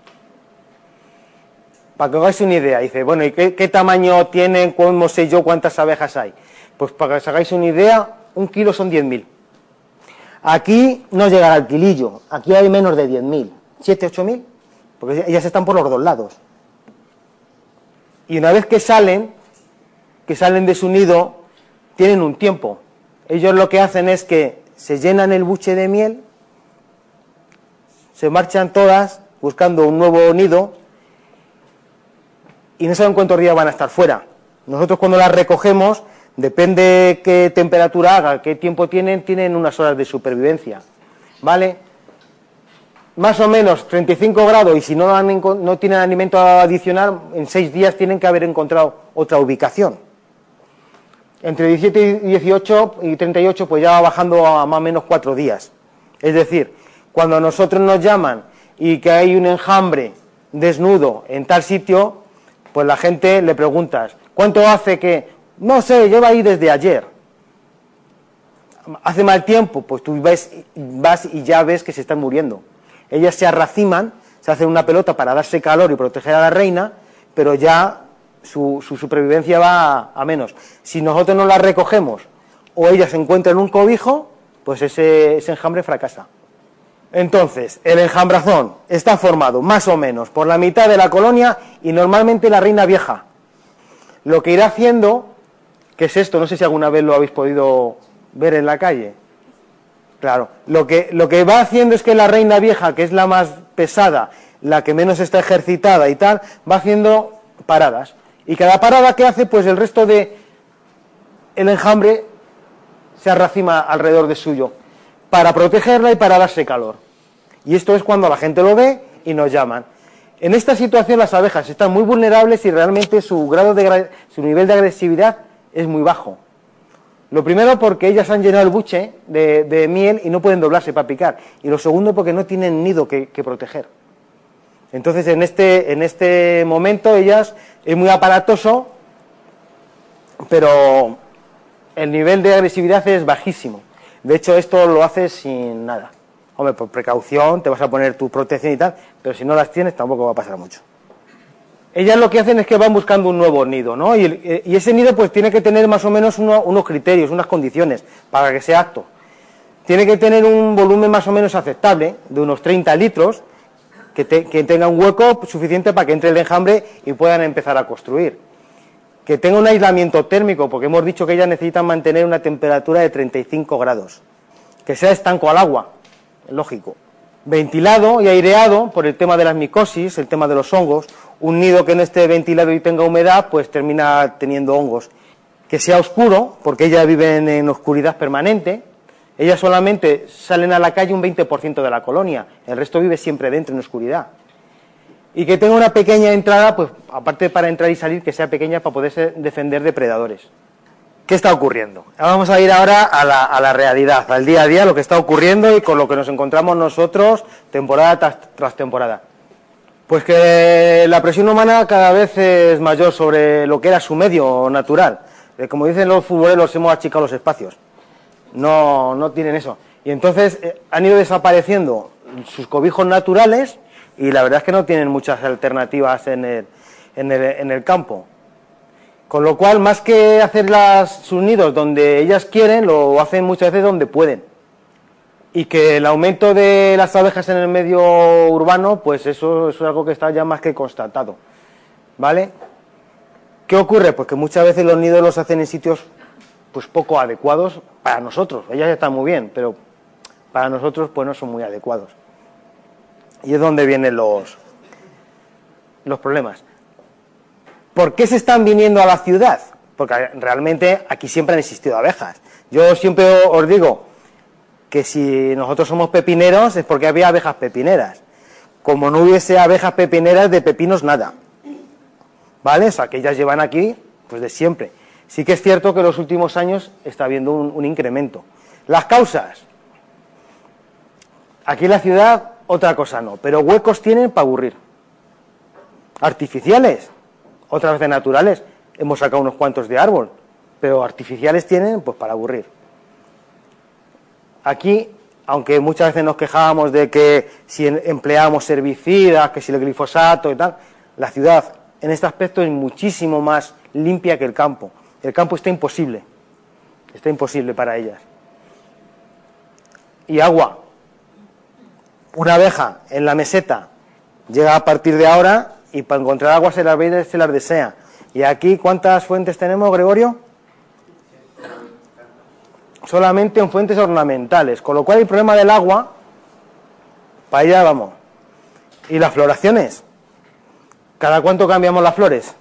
Para que os hagáis una idea, dice, bueno, ¿y qué tamaño tienen? ¿Cómo sé yo cuántas abejas hay? Pues para que os hagáis una idea, 1 kilo son 10.000. Aquí no llegará al kilillo, aquí hay menos de 10.000, 7, 8.000, porque ellas están por los dos lados. Y una vez que salen de su nido, tienen un tiempo. Ellos lo que hacen es que se llenan el buche de miel, se marchan todas buscando un nuevo nido y no saben cuántos días van a estar fuera. Nosotros cuando las recogemos, depende qué temperatura haga, qué tiempo tienen unas horas de supervivencia, ¿vale? Más o menos 35 grados y si no tienen alimento adicional, en 6 días tienen que haber encontrado otra ubicación. Entre 17 y 18 y 38 pues ya va bajando a más o menos 4 días. Es decir, cuando a nosotros nos llaman y que hay un enjambre desnudo en tal sitio, pues la gente le preguntas, ¿cuánto hace que...? No sé, lleva ahí desde ayer. Hace mal tiempo, pues tú vas y ya ves que se están muriendo. Ellas se arraciman, se hacen una pelota para darse calor y proteger a la reina, pero ya su supervivencia va a menos. Si nosotros no las recogemos o ellas encuentran un cobijo, pues ese enjambre fracasa. Entonces, el enjambrazón está formado más o menos por la mitad de la colonia y normalmente la reina vieja. Lo que irá haciendo, que es esto, no sé si alguna vez lo habéis podido ver en la calle. Claro, lo que va haciendo es que la reina vieja, que es la más pesada, la que menos está ejercitada y tal, va haciendo paradas. Y cada parada que hace, pues el resto de el enjambre se arracima alrededor de suyo, para protegerla y para darse calor. Y esto es cuando la gente lo ve y nos llaman. En esta situación las abejas están muy vulnerables y realmente su nivel de agresividad es muy bajo. Lo primero porque ellas han llenado el buche de miel y no pueden doblarse para picar. Y lo segundo porque no tienen nido que proteger. Entonces en este momento ellas es muy aparatoso, pero el nivel de agresividad es bajísimo. De hecho esto lo haces sin nada. Hombre, por precaución te vas a poner tu protección y tal, pero si no las tienes tampoco va a pasar mucho. Ellas lo que hacen es que van buscando un nuevo nido, ¿no? Y ese nido pues tiene que tener más o menos unos criterios, unas condiciones para que sea apto. Tiene que tener un volumen más o menos aceptable, de unos 30 litros, que tenga un hueco suficiente para que entre el enjambre y puedan empezar a construir. Que tenga un aislamiento térmico, porque hemos dicho que ellas necesitan mantener una temperatura de 35 grados. Que sea estanco al agua, lógico. Ventilado y aireado por el tema de las micosis, el tema de los hongos. Un nido que no esté ventilado y tenga humedad, pues termina teniendo hongos. Que sea oscuro, porque ellas viven en oscuridad permanente. Ellas solamente salen a la calle un 20% de la colonia, el resto vive siempre dentro en oscuridad. Y que tenga una pequeña entrada, pues aparte para entrar y salir, que sea pequeña para poderse defender de predadores. ¿Qué está ocurriendo? Vamos a ir ahora a la realidad, al día a día, lo que está ocurriendo y con lo que nos encontramos nosotros temporada tras temporada. Pues que la presión humana cada vez es mayor sobre lo que era su medio natural. Como dicen los futboleros, hemos achicado los espacios. No tienen eso. Y entonces han ido desapareciendo sus cobijos naturales y la verdad es que no tienen muchas alternativas en el campo. Con lo cual, más que hacer sus nidos donde ellas quieren, lo hacen muchas veces donde pueden. Y que el aumento de las abejas en el medio urbano, pues eso es algo que está ya más que constatado. ¿Vale? ¿Qué ocurre? Pues que muchas veces los nidos los hacen en sitios pues poco adecuados para nosotros. Ellas están muy bien, pero para nosotros pues no son muy adecuados. Y es donde vienen los problemas. ¿Por qué se están viniendo a la ciudad? Porque realmente aquí siempre han existido abejas. Yo siempre os digo que si nosotros somos pepineros es porque había abejas pepineras. Como no hubiese abejas pepineras, de pepinos nada. ¿Vale? O sea, que ellas llevan aquí pues de siempre. Sí que es cierto que en los últimos años está habiendo un incremento. Las causas. Aquí en la ciudad otra cosa no, pero huecos tienen para aburrir. Artificiales, otras veces naturales. Hemos sacado unos cuantos de árbol, pero artificiales tienen pues para aburrir. Aquí, aunque muchas veces nos quejábamos de que si empleábamos herbicidas, que si el glifosato y tal, la ciudad en este aspecto es muchísimo más limpia que el campo. El campo está imposible para ellas. Y agua. Una abeja en la meseta llega a partir de ahora y para encontrar agua se las desea. Y aquí, ¿cuántas fuentes tenemos, Gregorio? Solamente en fuentes ornamentales, con lo cual el problema del agua, para allá vamos. ¿Y las floraciones? ¿Cada cuánto cambiamos las flores?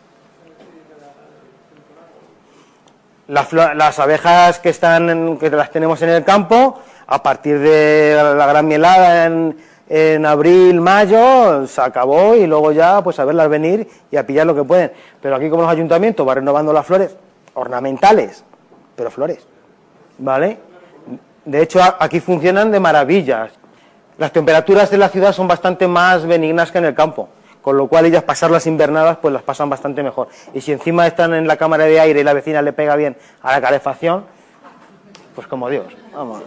Las abejas que las tenemos en el campo, a partir de la gran mielada en abril, mayo, se acabó y luego ya pues a verlas venir y a pillar lo que pueden. Pero aquí como los ayuntamientos van renovando las flores ornamentales, pero flores, ¿vale? De hecho aquí funcionan de maravillas. Las temperaturas de la ciudad son bastante más benignas que en el campo, con lo cual ellas pasar las invernadas pues las pasan bastante mejor. Y si encima están en la cámara de aire y la vecina le pega bien a la calefacción, pues como Dios, vamos.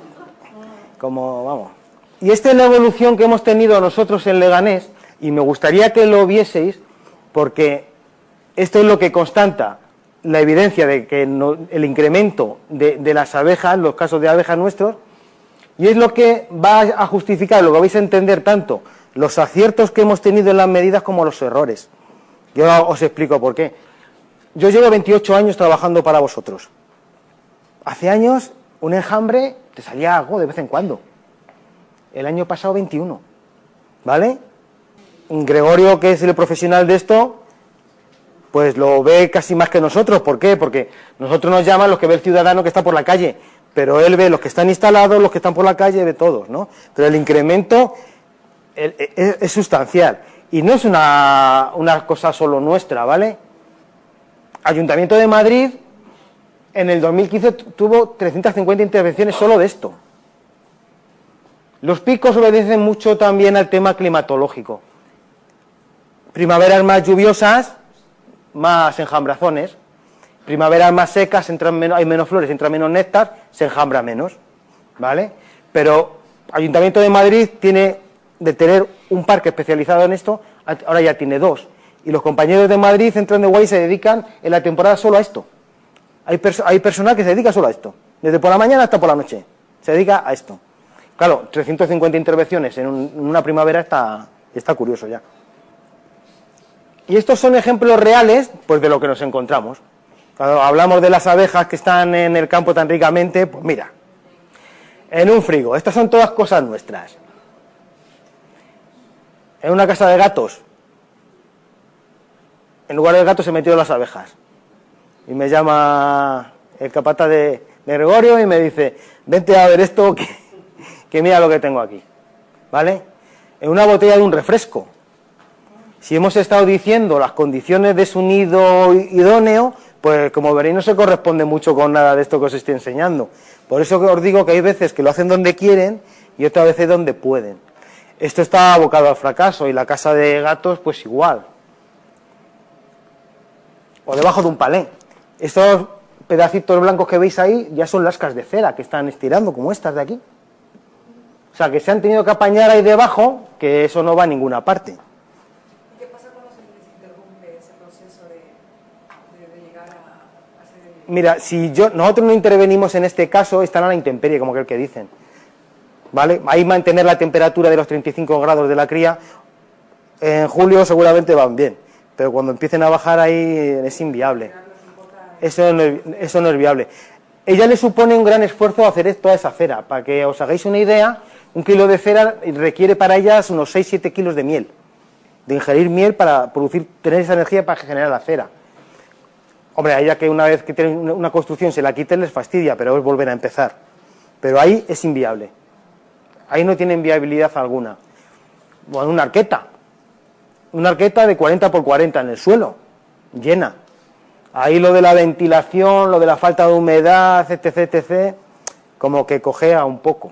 Y esta es la evolución que hemos tenido nosotros en Leganés, y me gustaría que lo vieseis, porque esto es lo que constata la evidencia de que el incremento de las abejas, los casos de abejas nuestros, y es lo que va a justificar, lo que vais a entender tanto los aciertos que hemos tenido en las medidas como los errores. Yo os explico por qué. Yo llevo 28 años trabajando para vosotros. Hace años un enjambre te salía algo de vez en cuando. El año pasado 21, ¿vale? Gregorio, que es el profesional de esto, pues lo ve casi más que nosotros. ¿Por qué? Porque nosotros nos llaman los que ve el ciudadano que está por la calle, pero él ve los que están instalados, los que están por la calle, ve todos, ¿no? Pero el incremento es sustancial y no es una cosa solo nuestra, ¿vale? Ayuntamiento de Madrid en el 2015 tuvo 350 intervenciones solo de esto. Los picos obedecen mucho también al tema climatológico. Primaveras más lluviosas, más enjambrazones. Primaveras más secas, hay menos flores, entra menos néctar, se enjambra menos, ¿vale? Pero Ayuntamiento de Madrid tiene de tener un parque especializado en esto, ahora ya tiene 2. Y los compañeros de Madrid, Central de Guay, se dedican en la temporada solo a esto. Hay personal que se dedica solo a esto. Desde por la mañana hasta por la noche. Se dedica a esto. Claro, 350 intervenciones en una primavera está curioso ya. Y estos son ejemplos reales pues de lo que nos encontramos. Cuando hablamos de las abejas que están en el campo tan ricamente, pues mira, en un frigo, estas son todas cosas nuestras. En una casa de gatos, en lugar del gato se metieron las abejas. Y me llama el capataz de Gregorio y me dice, vente a ver esto, que mira lo que tengo aquí, ¿vale? En una botella de un refresco. Si hemos estado diciendo las condiciones de su nido idóneo, pues como veréis no se corresponde mucho con nada de esto que os estoy enseñando. Por eso que os digo que hay veces que lo hacen donde quieren y otras veces donde pueden. Esto está abocado al fracaso y la casa de gatos pues igual. O debajo de un palé. Estos pedacitos blancos que veis ahí ya son lascas de cera que están estirando como estas de aquí. O sea que se han tenido que apañar ahí debajo, que eso no va a ninguna parte. ¿Qué pasa cuando se les interrumpe ese proceso de llegar a ser el... Mira, si nosotros no intervenimos en este caso, están a la intemperie, como aquel que dicen. ¿Vale? Ahí mantener la temperatura de los 35 grados de la cría, en julio seguramente van bien, pero cuando empiecen a bajar ahí es inviable. Eso no es viable. Ella le supone un gran esfuerzo hacer toda esa cera. Para que os hagáis una idea, 1 kilo de cera requiere para ellas unos 6-7 kilos de miel, de ingerir miel para tener esa energía para generar la cera. Hombre, a ella que una vez que tienen una construcción se la quiten les fastidia, pero es volver a empezar. Pero ahí es inviable. Ahí no tienen viabilidad alguna. Bueno, una arqueta de 40 por 40 en el suelo, llena. Ahí lo de la ventilación, lo de la falta de humedad, etc., como que cojea un poco.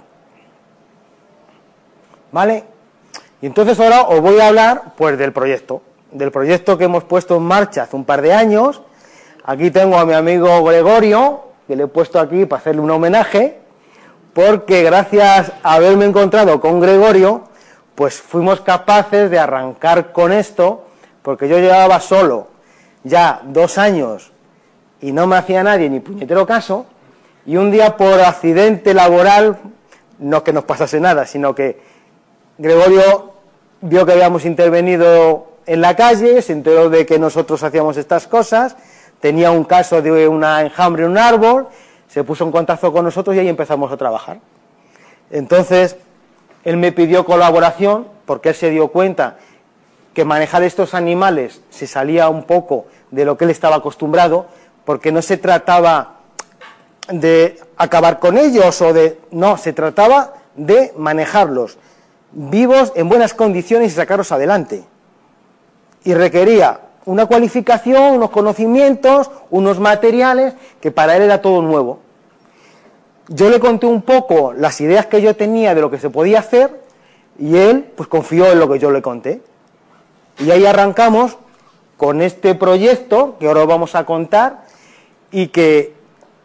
¿Vale? Y entonces ahora os voy a hablar pues del proyecto que hemos puesto en marcha hace un par de años. Aquí tengo a mi amigo Gregorio, que le he puesto aquí para hacerle un homenaje, porque gracias a haberme encontrado con Gregorio, pues fuimos capaces de arrancar con esto, porque yo llevaba solo ya 2 años y no me hacía nadie ni puñetero caso, y un día por accidente laboral, no que nos pasase nada, sino que Gregorio vio que habíamos intervenido en la calle, se enteró de que nosotros hacíamos estas cosas, tenía un caso de una enjambre en un árbol, se puso en contacto con nosotros y ahí empezamos a trabajar. Entonces, él me pidió colaboración porque él se dio cuenta que manejar estos animales se salía un poco de lo que él estaba acostumbrado, porque no se trataba de acabar con ellos no, se trataba de manejarlos vivos en buenas condiciones y sacarlos adelante. Y requería una cualificación, unos conocimientos, unos materiales, que para él era todo nuevo. Yo le conté un poco las ideas que yo tenía de lo que se podía hacer, y él pues confió en lo que yo le conté. Y ahí arrancamos con este proyecto, que ahora os vamos a contar, y que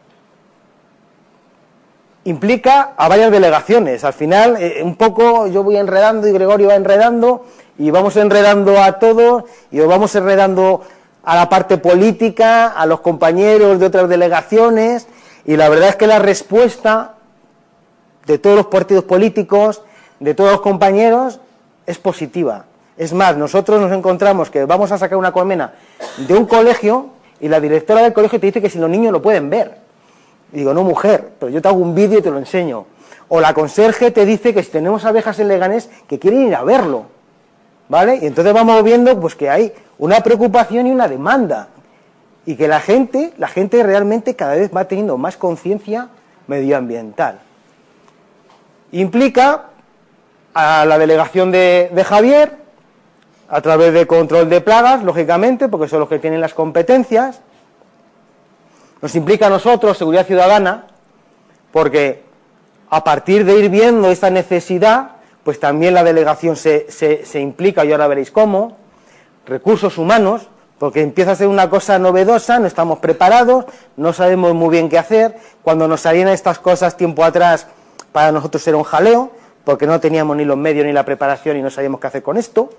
implica a varias delegaciones. Al final, un poco yo voy enredando y Gregorio va enredando, y vamos enredando a todos, y os vamos enredando a la parte política, a los compañeros de otras delegaciones, y la verdad es que la respuesta de todos los partidos políticos, de todos los compañeros, es positiva. Es más, nosotros nos encontramos que vamos a sacar una colmena de un colegio, y la directora del colegio te dice que si los niños lo pueden ver. Y digo, no, mujer, pero yo te hago un vídeo y te lo enseño. O la conserje te dice que si tenemos abejas en Leganés, que quieren ir a verlo. ¿Vale? Y entonces vamos viendo pues que hay una preocupación y una demanda. Y que la gente realmente cada vez va teniendo más conciencia medioambiental. Implica a la delegación de Javier, a través de control de plagas, lógicamente, porque son los que tienen las competencias. Nos implica a nosotros, seguridad ciudadana, porque a partir de ir viendo esta necesidad, pues también la delegación se implica, y ahora veréis cómo. Recursos humanos, porque empieza a ser una cosa novedosa, no estamos preparados, no sabemos muy bien qué hacer. Cuando nos salían estas cosas tiempo atrás, para nosotros era un jaleo, porque no teníamos ni los medios ni la preparación y no sabíamos qué hacer con esto.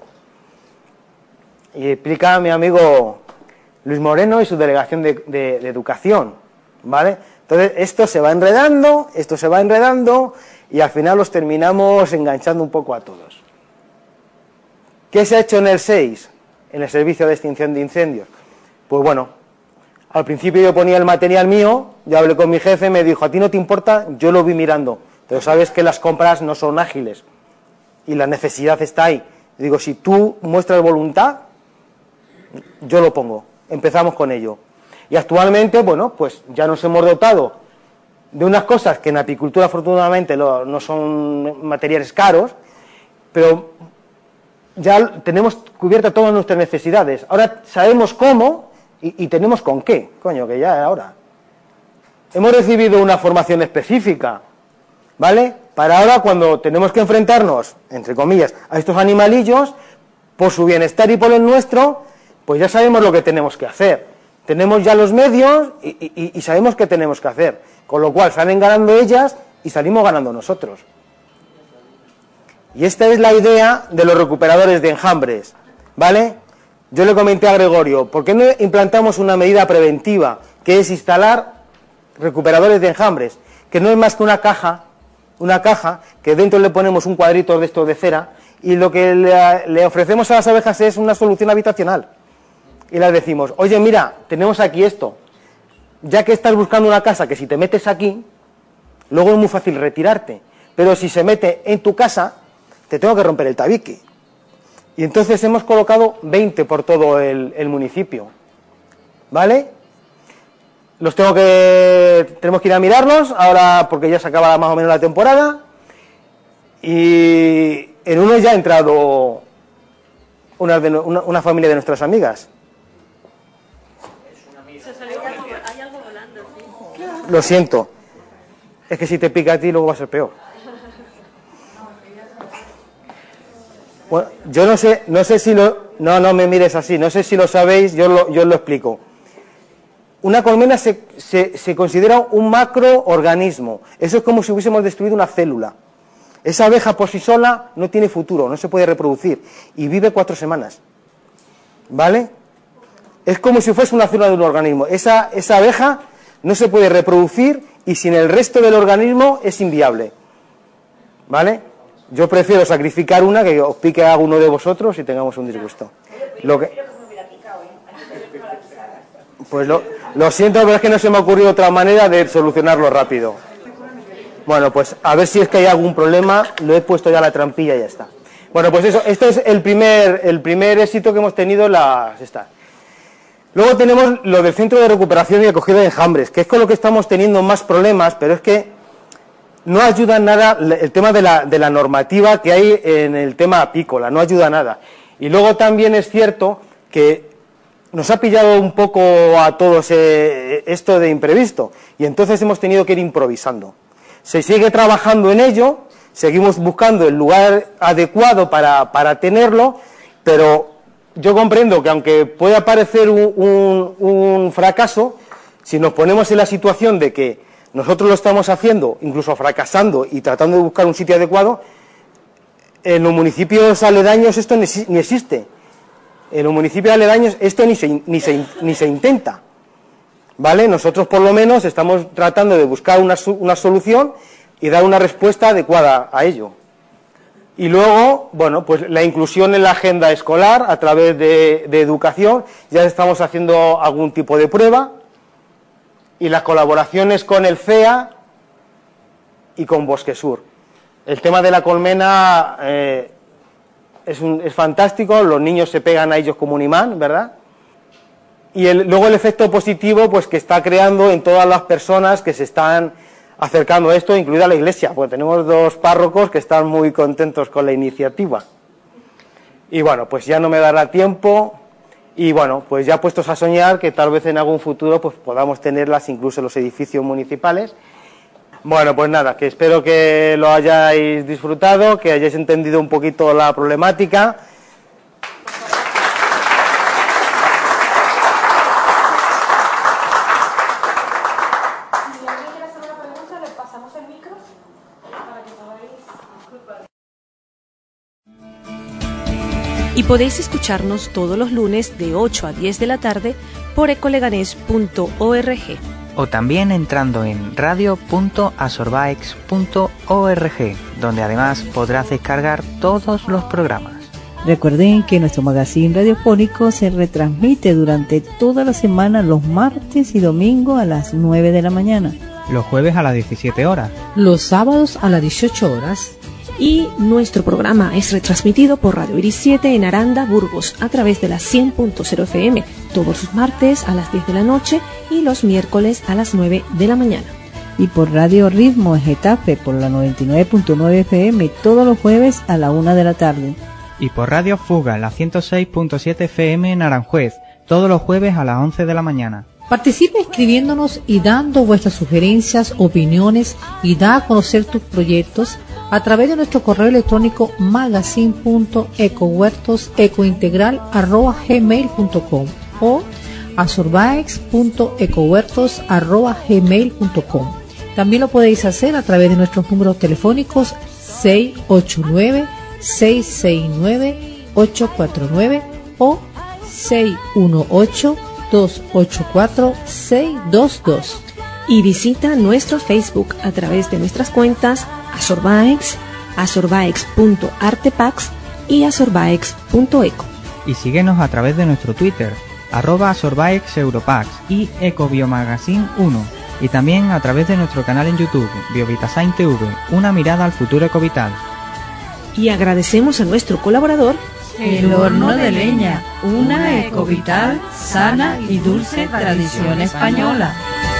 Y explica a mi amigo Luis Moreno y su delegación de educación, ¿vale? Entonces esto se va enredando, y al final los terminamos enganchando un poco a todos. ¿Qué se ha hecho en el 6? En el servicio de extinción de incendios. Pues bueno, al principio yo ponía el material mío, yo hablé con mi jefe, me dijo, ¿a ti no te importa? Yo lo vi mirando, pero sabes que las compras no son ágiles y la necesidad está ahí. Digo, si tú muestras voluntad, yo lo pongo. Empezamos con ello. Y actualmente, bueno, pues ya nos hemos dotado de unas cosas que en apicultura afortunadamente no son materiales caros, pero ya tenemos cubiertas todas nuestras necesidades. Ahora sabemos cómo y tenemos con qué. Coño, que ya ahora. Hemos recibido una formación específica, ¿vale? Para ahora, cuando tenemos que enfrentarnos, entre comillas, a estos animalillos, por su bienestar y por el nuestro, pues ya sabemos lo que tenemos que hacer. Tenemos ya los medios y sabemos qué tenemos que hacer. Con lo cual salen ganando ellas y salimos ganando nosotros. Y esta es la idea de los recuperadores de enjambres, ¿vale? Yo le comenté a Gregorio, ¿por qué no implantamos una medida preventiva, que es instalar recuperadores de enjambres? Que no es más que una caja que dentro le ponemos un cuadrito de estos de cera, y lo que le ofrecemos a las abejas es una solución habitacional. Y les decimos, oye, mira, tenemos aquí esto. Ya que estás buscando una casa que si te metes aquí, luego es muy fácil retirarte. Pero si se mete en tu casa, te tengo que romper el tabique. Y entonces hemos colocado 20 por todo el municipio. ¿Vale? tenemos que ir a mirarlos ahora porque ya se acaba más o menos la temporada, y en uno ya ha entrado una familia de nuestras amigas. Lo siento, es que si te pica a ti luego va a ser peor. Bueno, yo no sé si no me mires así, no sé si lo sabéis, yo os lo explico. Una colmena se considera un macroorganismo. Eso es como si hubiésemos destruido una célula. Esa abeja por sí sola no tiene futuro, no se puede reproducir y vive 4 semanas. ¿Vale? Es como si fuese una célula de un organismo. Esa abeja no se puede reproducir y sin el resto del organismo es inviable. ¿Vale? Yo prefiero sacrificar una que os pique a uno de vosotros y tengamos un disgusto. Pues lo siento, pero es que no se me ha ocurrido otra manera de solucionarlo rápido. Bueno, pues a ver si es que hay algún problema. Lo he puesto ya la trampilla y ya está. Bueno, pues eso, esto es el primer éxito que hemos tenido en estas. Luego tenemos lo del Centro de Recuperación y Acogida de Enjambres, que es con lo que estamos teniendo más problemas, pero es que no ayuda en nada el tema de la normativa que hay en el tema apícola, no ayuda nada. Y luego también es cierto que nos ha pillado un poco a todos esto de imprevisto, y entonces hemos tenido que ir improvisando. Se sigue trabajando en ello, seguimos buscando el lugar adecuado para tenerlo, pero yo comprendo que aunque pueda parecer un fracaso, si nos ponemos en la situación de que nosotros lo estamos haciendo, incluso fracasando y tratando de buscar un sitio adecuado, en los municipios aledaños esto ni existe. En los municipios aledaños esto ni se intenta. ¿Vale? Nosotros por lo menos estamos tratando de buscar una solución y dar una respuesta adecuada a ello. Y luego, bueno, pues la inclusión en la agenda escolar a través de educación, ya estamos haciendo algún tipo de prueba, y las colaboraciones con el CEA y con Bosque Sur. El tema de la colmena es fantástico, los niños se pegan a ellos como un imán, ¿verdad? Y luego el efecto positivo pues que está creando en todas las personas que se están acercando a esto, incluida la Iglesia, porque tenemos 2 párrocos que están muy contentos con la iniciativa. Y bueno, pues ya no me dará tiempo, y bueno, pues ya puestos a soñar que tal vez en algún futuro pues podamos tenerlas incluso en los edificios municipales. Bueno, pues nada, que espero que lo hayáis disfrutado, que hayáis entendido un poquito la problemática. Y podéis escucharnos todos los lunes de 8 a 10 de la tarde por ecoleganés.org. O también entrando en radio.asorbaex.org, donde además podrás descargar todos los programas. Recuerden que nuestro magazine radiofónico se retransmite durante toda la semana los martes y domingos a las 9 de la mañana. Los jueves a las 17 horas. Los sábados a las 18 horas. Y nuestro programa es retransmitido por Radio Iris 7 en Aranda, Burgos, a través de la 100.0 FM, todos los martes a las 10 de la noche y los miércoles a las 9 de la mañana. Y por Radio Ritmo en Getafe, por la 99.9 FM, todos los jueves a la 1 de la tarde. Y por Radio Fuga, la 106.7 FM en Aranjuez, todos los jueves a las 11 de la mañana. Participe escribiéndonos y dando vuestras sugerencias, opiniones, y da a conocer tus proyectos a través de nuestro correo electrónico magazine.ecohuertosecointegral@gmail.com o asorbaex.ecohuertos@gmail.com. También lo podéis hacer a través de nuestros números telefónicos 689-669-849 o 618-284-622. Y visita nuestro Facebook a través de nuestras cuentas Asorbaex, asorbaex.artepax y asorbaex.eco. Y síguenos a través de nuestro Twitter, @asorbaexeuropax y Ecobiomagazine1, y también a través de nuestro canal en YouTube, Biovitasign TV, una mirada al futuro ecovital. Y agradecemos a nuestro colaborador, El Horno de Leña, una ecovital, sana y dulce tradición española.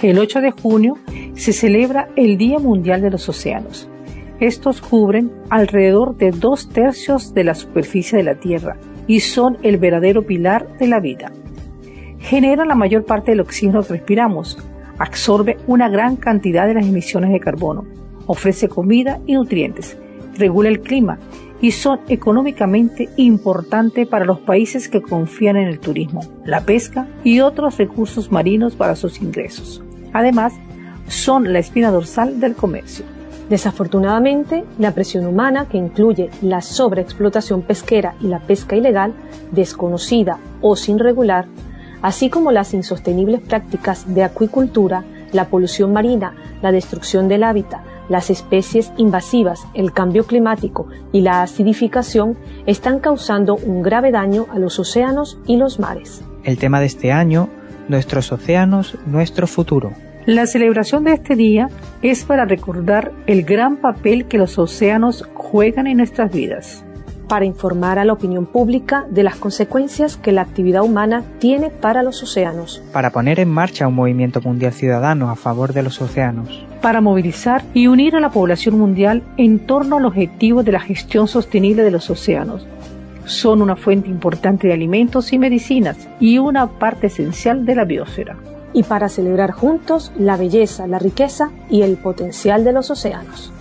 El 8 de junio se celebra el Día Mundial de los Océanos. Estos cubren alrededor de 2/3 de la superficie de la Tierra y son el verdadero pilar de la vida. Generan la mayor parte del oxígeno que respiramos, absorbe una gran cantidad de las emisiones de carbono, ofrece comida y nutrientes, regula el clima y son económicamente importantes para los países que confían en el turismo, la pesca y otros recursos marinos para sus ingresos. Además, son la espina dorsal del comercio. Desafortunadamente, la presión humana, que incluye la sobreexplotación pesquera y la pesca ilegal, desconocida o sin regular, así como las insostenibles prácticas de acuicultura, la polución marina, la destrucción del hábitat, las especies invasivas, el cambio climático y la acidificación están causando un grave daño a los océanos y los mares. El tema de este año, nuestros océanos, nuestro futuro. La celebración de este día es para recordar el gran papel que los océanos juegan en nuestras vidas. Para informar a la opinión pública de las consecuencias que la actividad humana tiene para los océanos. Para poner en marcha un movimiento mundial ciudadano a favor de los océanos. Para movilizar y unir a la población mundial en torno al objetivo de la gestión sostenible de los océanos. Son una fuente importante de alimentos y medicinas y una parte esencial de la biosfera. Y para celebrar juntos la belleza, la riqueza y el potencial de los océanos.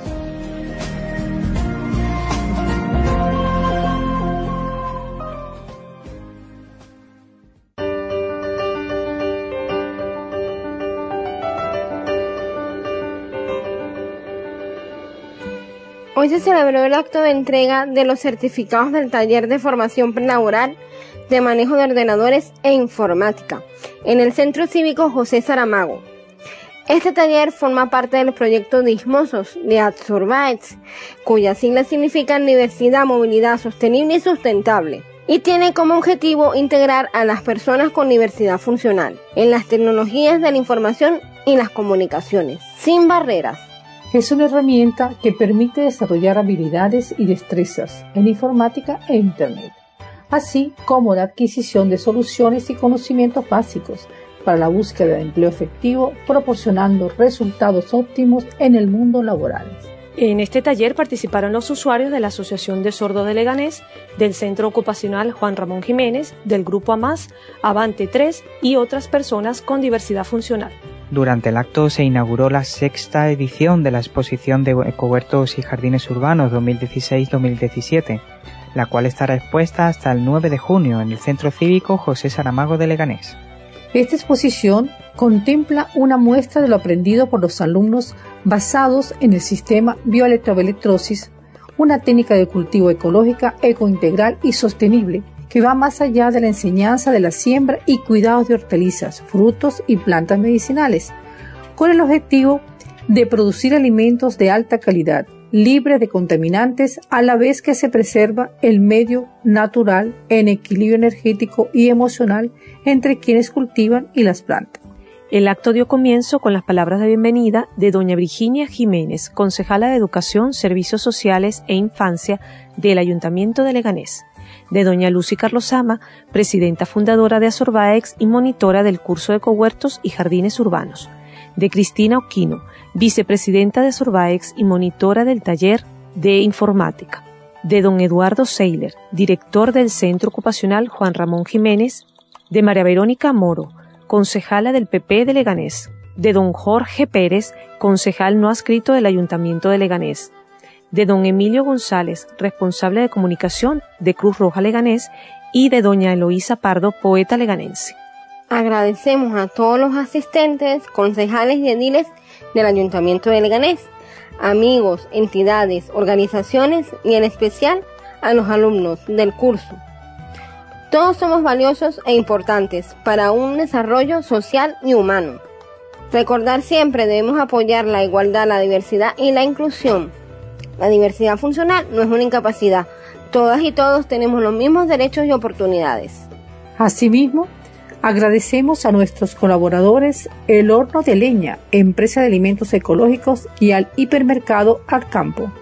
Hoy se celebró el acto de entrega de los certificados del taller de formación prelaboral de manejo de ordenadores e informática en el Centro Cívico José Saramago. Este taller forma parte del proyecto Dismosos de Adsurbaex, cuyas siglas significan Diversidad, Movilidad Sostenible y Sustentable, y tiene como objetivo integrar a las personas con diversidad funcional en las tecnologías de la información y las comunicaciones, sin barreras. Es una herramienta que permite desarrollar habilidades y destrezas en informática e Internet, así como la adquisición de soluciones y conocimientos básicos para la búsqueda de empleo efectivo, proporcionando resultados óptimos en el mundo laboral. En este taller participaron los usuarios de la Asociación de Sordos de Leganés, del Centro Ocupacional Juan Ramón Jiménez, del Grupo AMAS, Avante 3 y otras personas con diversidad funcional. Durante el acto se inauguró la 6ª edición de la exposición de Ecohuertos y Jardines Urbanos 2016-2017, la cual estará expuesta hasta el 9 de junio en el Centro Cívico José Saramago de Leganés. Esta exposición contempla una muestra de lo aprendido por los alumnos basados en el sistema bioelectroelectrosis, una técnica de cultivo ecológica, ecointegral y sostenible que va más allá de la enseñanza de la siembra y cuidados de hortalizas, frutos y plantas medicinales, con el objetivo de producir alimentos de alta calidad, libres de contaminantes, a la vez que se preserva el medio natural en equilibrio energético y emocional entre quienes cultivan y las plantas. El acto dio comienzo con las palabras de bienvenida de doña Virginia Jiménez, concejala de Educación, Servicios Sociales e Infancia del Ayuntamiento de Leganés, de doña Lucy Carlosama, presidenta fundadora de Adsurbaex y monitora del curso de Ecohuertos y Jardines Urbanos, de Cristina Oquino, vicepresidenta de Adsurbaex y monitora del taller de informática, de don Eduardo Seiler, director del Centro Ocupacional Juan Ramón Jiménez, de María Verónica Moro, concejala del PP de Leganés, de don Jorge Pérez, concejal no adscrito del Ayuntamiento de Leganés, de don Emilio González, responsable de comunicación de Cruz Roja Leganés, y de doña Eloísa Pardo, poeta leganense. Agradecemos a todos los asistentes, concejales y ediles del Ayuntamiento de Leganés, amigos, entidades, organizaciones y en especial a los alumnos del curso. Todos somos valiosos e importantes para un desarrollo social y humano. Recordar siempre debemos apoyar la igualdad, la diversidad y la inclusión. La diversidad funcional no es una incapacidad. Todas y todos tenemos los mismos derechos y oportunidades. Asimismo, agradecemos a nuestros colaboradores El Horno de Leña, empresa de alimentos ecológicos, y al hipermercado Arcampo.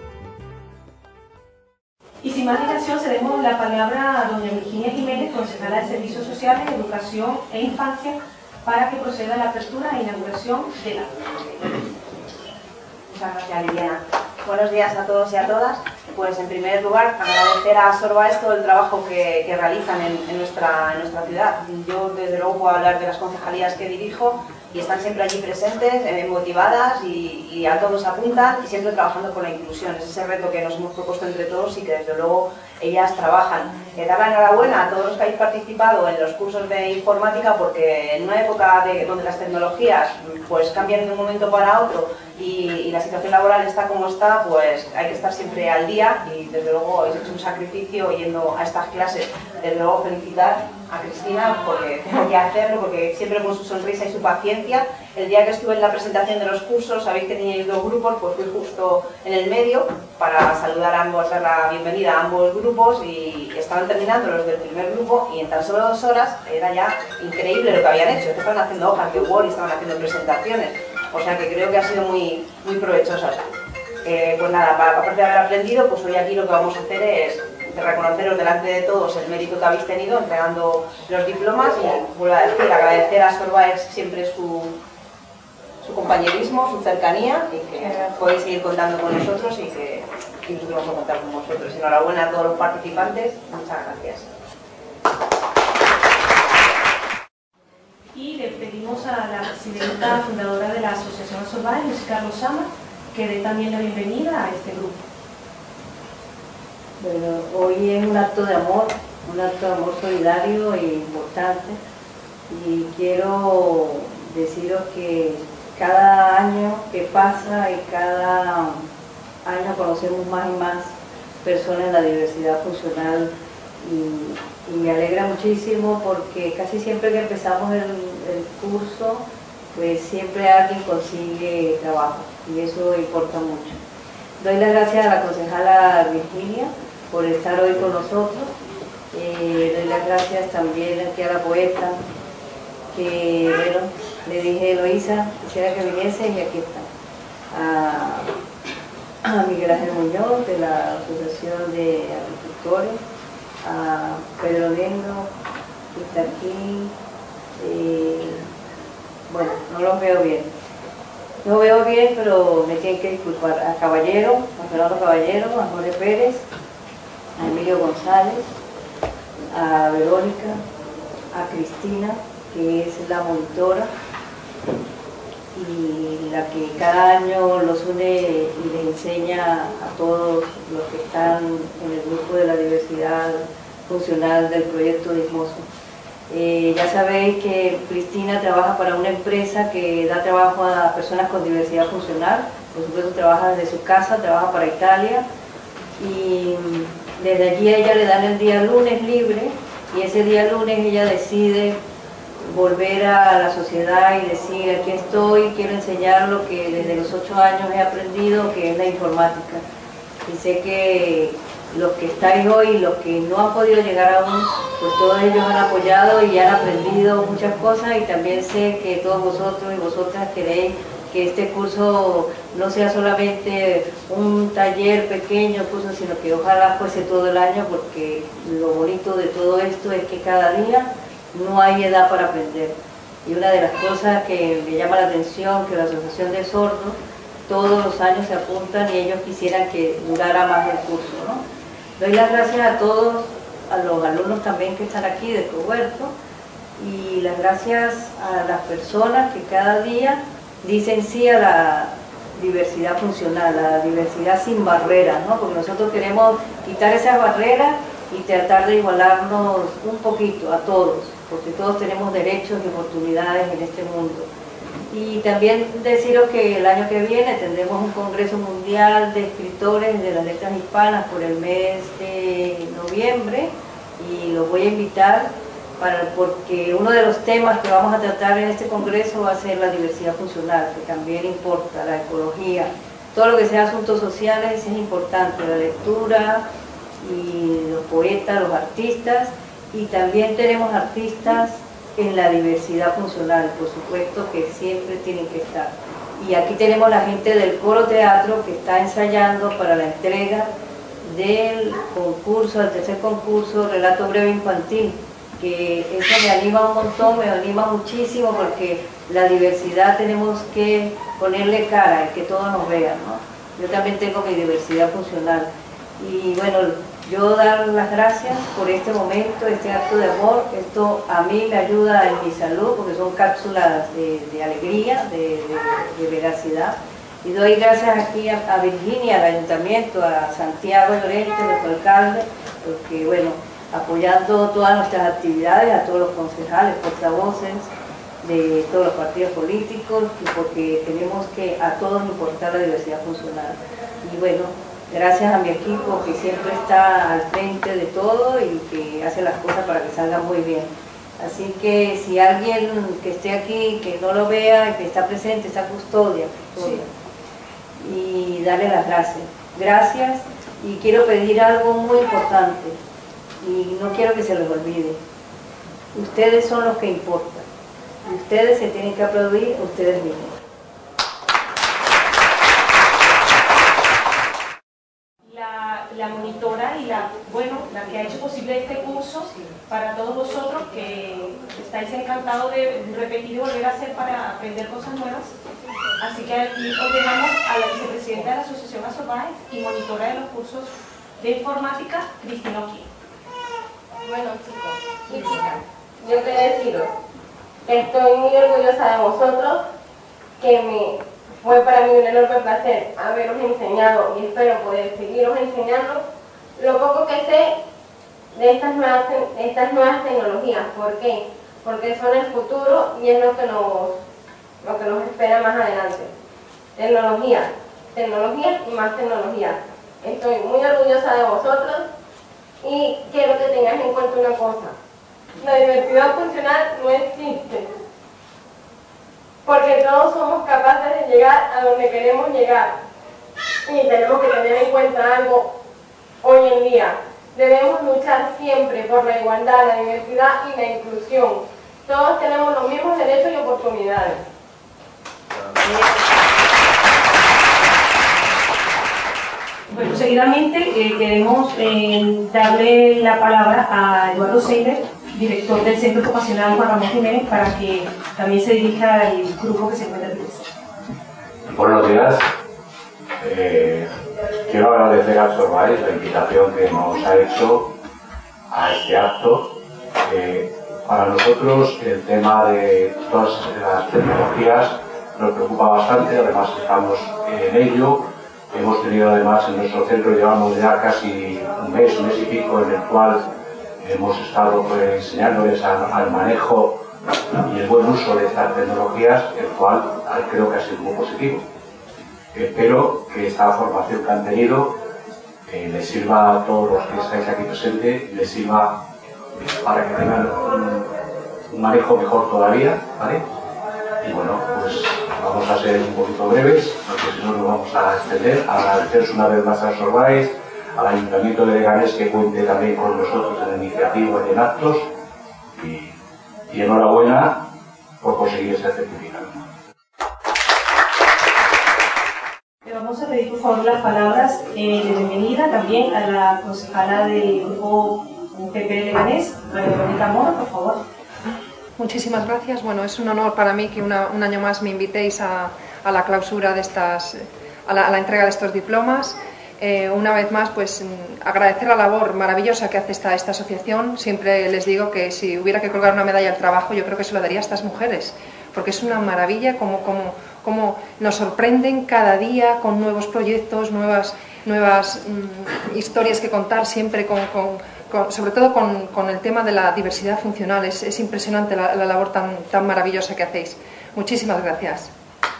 Y sin más dilación, cedemos la palabra a doña Virginia Jiménez, concejala de Servicios Sociales, Educación e Infancia para que proceda a la apertura e inauguración de la. Muchas gracias, Liliana. Buenos días a todos y a todas. Pues en primer lugar agradecer a Sorbaes todo el trabajo que realizan en nuestra ciudad. Yo desde luego puedo hablar de las concejalías que dirijo y están siempre allí presentes, motivadas y a todos apuntan y siempre trabajando por la inclusión. Es ese reto que nos hemos propuesto entre todos y que desde luego ellas trabajan. Dar la enhorabuena a todos los que habéis participado en los cursos de informática, porque en una época donde las tecnologías pues cambian de un momento para otro y la situación laboral está como está, pues hay que estar siempre al día y desde luego habéis hecho un sacrificio yendo a estas clases. Desde luego felicitar a Cristina porque tengo que hacerlo, porque siempre con su sonrisa y su paciencia. El día que estuve en la presentación de los cursos, sabéis que teníais dos grupos, pues fui justo en el medio para saludar a ambos, dar la bienvenida a ambos grupos y estaban terminando los del primer grupo y en tan solo 2 horas era ya increíble lo que habían hecho, que estaban haciendo hojas de Word y estaban haciendo presentaciones, o sea que creo que ha sido muy provechoso. Pues nada, aparte de haber aprendido, pues hoy aquí lo que vamos a hacer es reconoceros delante de todos el mérito que habéis tenido entregando los diplomas y vuelvo a decir, agradecer a Sorbaes siempre su compañerismo, su cercanía y que podéis seguir contando con nosotros y nosotros vamos a contar con vosotros. Enhorabuena a todos los participantes, muchas gracias. Y le pedimos a la presidenta fundadora de la Asociación Sorbaes, Luis Carlos Sama, que dé también la bienvenida a este grupo. Bueno, hoy es un acto de amor solidario e importante y quiero deciros que cada año que pasa y cada año conocemos más y más personas en la diversidad funcional y me alegra muchísimo porque casi siempre que empezamos el curso pues siempre alguien consigue trabajo y eso importa mucho. Doy las gracias a la concejala Virginia por estar hoy con nosotros. Doy las gracias también aquí a la poeta, que bueno, le dije, Eloísa, quisiera que viniese y aquí está. A Miguel Ángel Muñoz de la Asociación de Agricultores, a Pedro Lendo, que está aquí. Bueno, no los veo bien. No veo bien, pero me tienen que disculpar. A Caballero, a Fernando Caballero, a Jorge Pérez, a Emilio González, a Verónica, a Cristina, que es la monitora y la que cada año los une y les enseña a todos los que están en el grupo de la diversidad funcional del proyecto Dismoso. Ya sabéis que Cristina trabaja para una empresa que da trabajo a personas con diversidad funcional, por supuesto trabaja desde su casa, trabaja para Italia y desde allí a ella le dan el día lunes libre y ese día lunes ella decide volver a la sociedad y decir, aquí estoy, quiero enseñar lo que desde los 8 años he aprendido, que es la informática. Y sé que los que estáis hoy y los que no han podido llegar aún, pues todos ellos han apoyado y han aprendido muchas cosas y también sé que todos vosotros y vosotras queréis que este curso no sea solamente un taller pequeño, sino que ojalá fuese todo el año, porque lo bonito de todo esto es que cada día no hay edad para aprender. Y una de las cosas que me llama la atención, que la Asociación de Sordos, todos los años se apuntan y ellos quisieran que durara más el curso, ¿no? Doy las gracias a todos, a los alumnos también que están aquí de Cohuerto, y las gracias a las personas que cada día dicen sí a la diversidad funcional, a la diversidad sin barreras, ¿no? Porque nosotros queremos quitar esas barreras y tratar de igualarnos un poquito a todos, porque todos tenemos derechos y oportunidades en este mundo. Y también deciros que el año que viene tendremos un Congreso Mundial de Escritores de las Letras Hispanas por el mes de noviembre y los voy a invitar porque uno de los temas que vamos a tratar en este congreso va a ser la diversidad funcional, que también importa, la ecología, todo lo que sea asuntos sociales es importante, la lectura y los poetas, los artistas, y también tenemos artistas en la diversidad funcional, por supuesto que siempre tienen que estar. Y aquí tenemos la gente del Coro Teatro que está ensayando para la entrega del concurso, el tercer concurso Relato Breve Infantil, que eso me anima un montón, me anima muchísimo, porque la diversidad tenemos que ponerle cara y que todos nos vean, ¿no? Yo también tengo mi diversidad funcional. Y bueno, yo dar las gracias por este momento, este acto de amor. Esto a mí me ayuda en mi salud, porque son cápsulas de alegría, de veracidad. Y doy gracias aquí a Virginia, al Ayuntamiento, a Santiago Llorente, nuestro alcalde, porque bueno, apoyando todas nuestras actividades, a todos los concejales, portavoces de todos los partidos políticos, y porque tenemos que a todos importar la diversidad funcional. Y bueno, gracias a mi equipo que siempre está al frente de todo y que hace las cosas para que salgan muy bien. Así que si alguien que esté aquí, que no lo vea, que está presente, está custodia. Sí. Y darle las gracias. Gracias, y quiero pedir algo muy importante y no quiero que se les olvide. Ustedes son los que importan. Ustedes se tienen que aplaudir ustedes mismos. La monitora y la que ha hecho posible este curso para todos vosotros, que estáis encantados de repetir y volver a hacer para aprender cosas nuevas. Así que aquí os dejamos a la vicepresidenta de la Asociación Azor Báez y monitora de los cursos de informática, Cristina Oquín. Bueno, chicos y chicas, yo quiero deciros que estoy muy orgullosa de vosotros, que fue para mí un enorme placer haberos enseñado y espero poder seguiros enseñando lo poco que sé de estas nuevas tecnologías. ¿Por qué? Porque son el futuro y es lo que nos espera más adelante. Tecnología y más tecnología. Estoy muy orgullosa de vosotros y quiero que tengáis en cuenta una cosa: la diversidad funcional no existe, porque todos somos capaces de llegar a donde queremos llegar. Y tenemos que tener en cuenta algo hoy en día: debemos luchar siempre por la igualdad, la diversidad y la inclusión. Todos tenemos los mismos derechos y oportunidades. Bueno, seguidamente queremos darle la palabra a Eduardo Seiler, director del Centro Ocupacional Juan Ramón Jiménez, para que también se dirija al grupo que se encuentra aquí. Buenos días. Quiero agradecer a Azor Báez la invitación que nos ha hecho a este acto. Para nosotros el tema de todas las tecnologías nos preocupa bastante, además estamos en ello. Hemos tenido además en nuestro centro, llevamos ya casi un mes y pico, en el cual hemos estado enseñándoles al manejo y el buen uso de estas tecnologías, el cual creo que ha sido muy positivo. Espero que esta formación que han tenido les sirva a todos los que estáis aquí presentes, les sirva para que tengan un manejo mejor todavía, ¿vale? Y bueno, pues vamos a ser un poquito breves, porque si no nos vamos a extender. Agradeceros una vez más a Azor Báez, al Ayuntamiento de Leganés, que cuente también con nosotros en iniciativas y en actos, y enhorabuena por conseguir este certificado. Le vamos a pedir por favor las palabras de bienvenida también a la concejala del grupo PP de Leganés, María Verónica Mora, por favor. Muchísimas gracias. Bueno, es un honor para mí que un año más me invitéis a la clausura de a la entrega de estos diplomas. Una vez más, pues agradecer la labor maravillosa que hace esta asociación. Siempre les digo que si hubiera que colgar una medalla al trabajo, yo creo que se lo daría a estas mujeres, porque es una maravilla como nos sorprenden cada día con nuevos proyectos, nuevas historias que contar, siempre sobre todo con el tema de la diversidad funcional. Es impresionante la labor tan maravillosa que hacéis. Muchísimas gracias.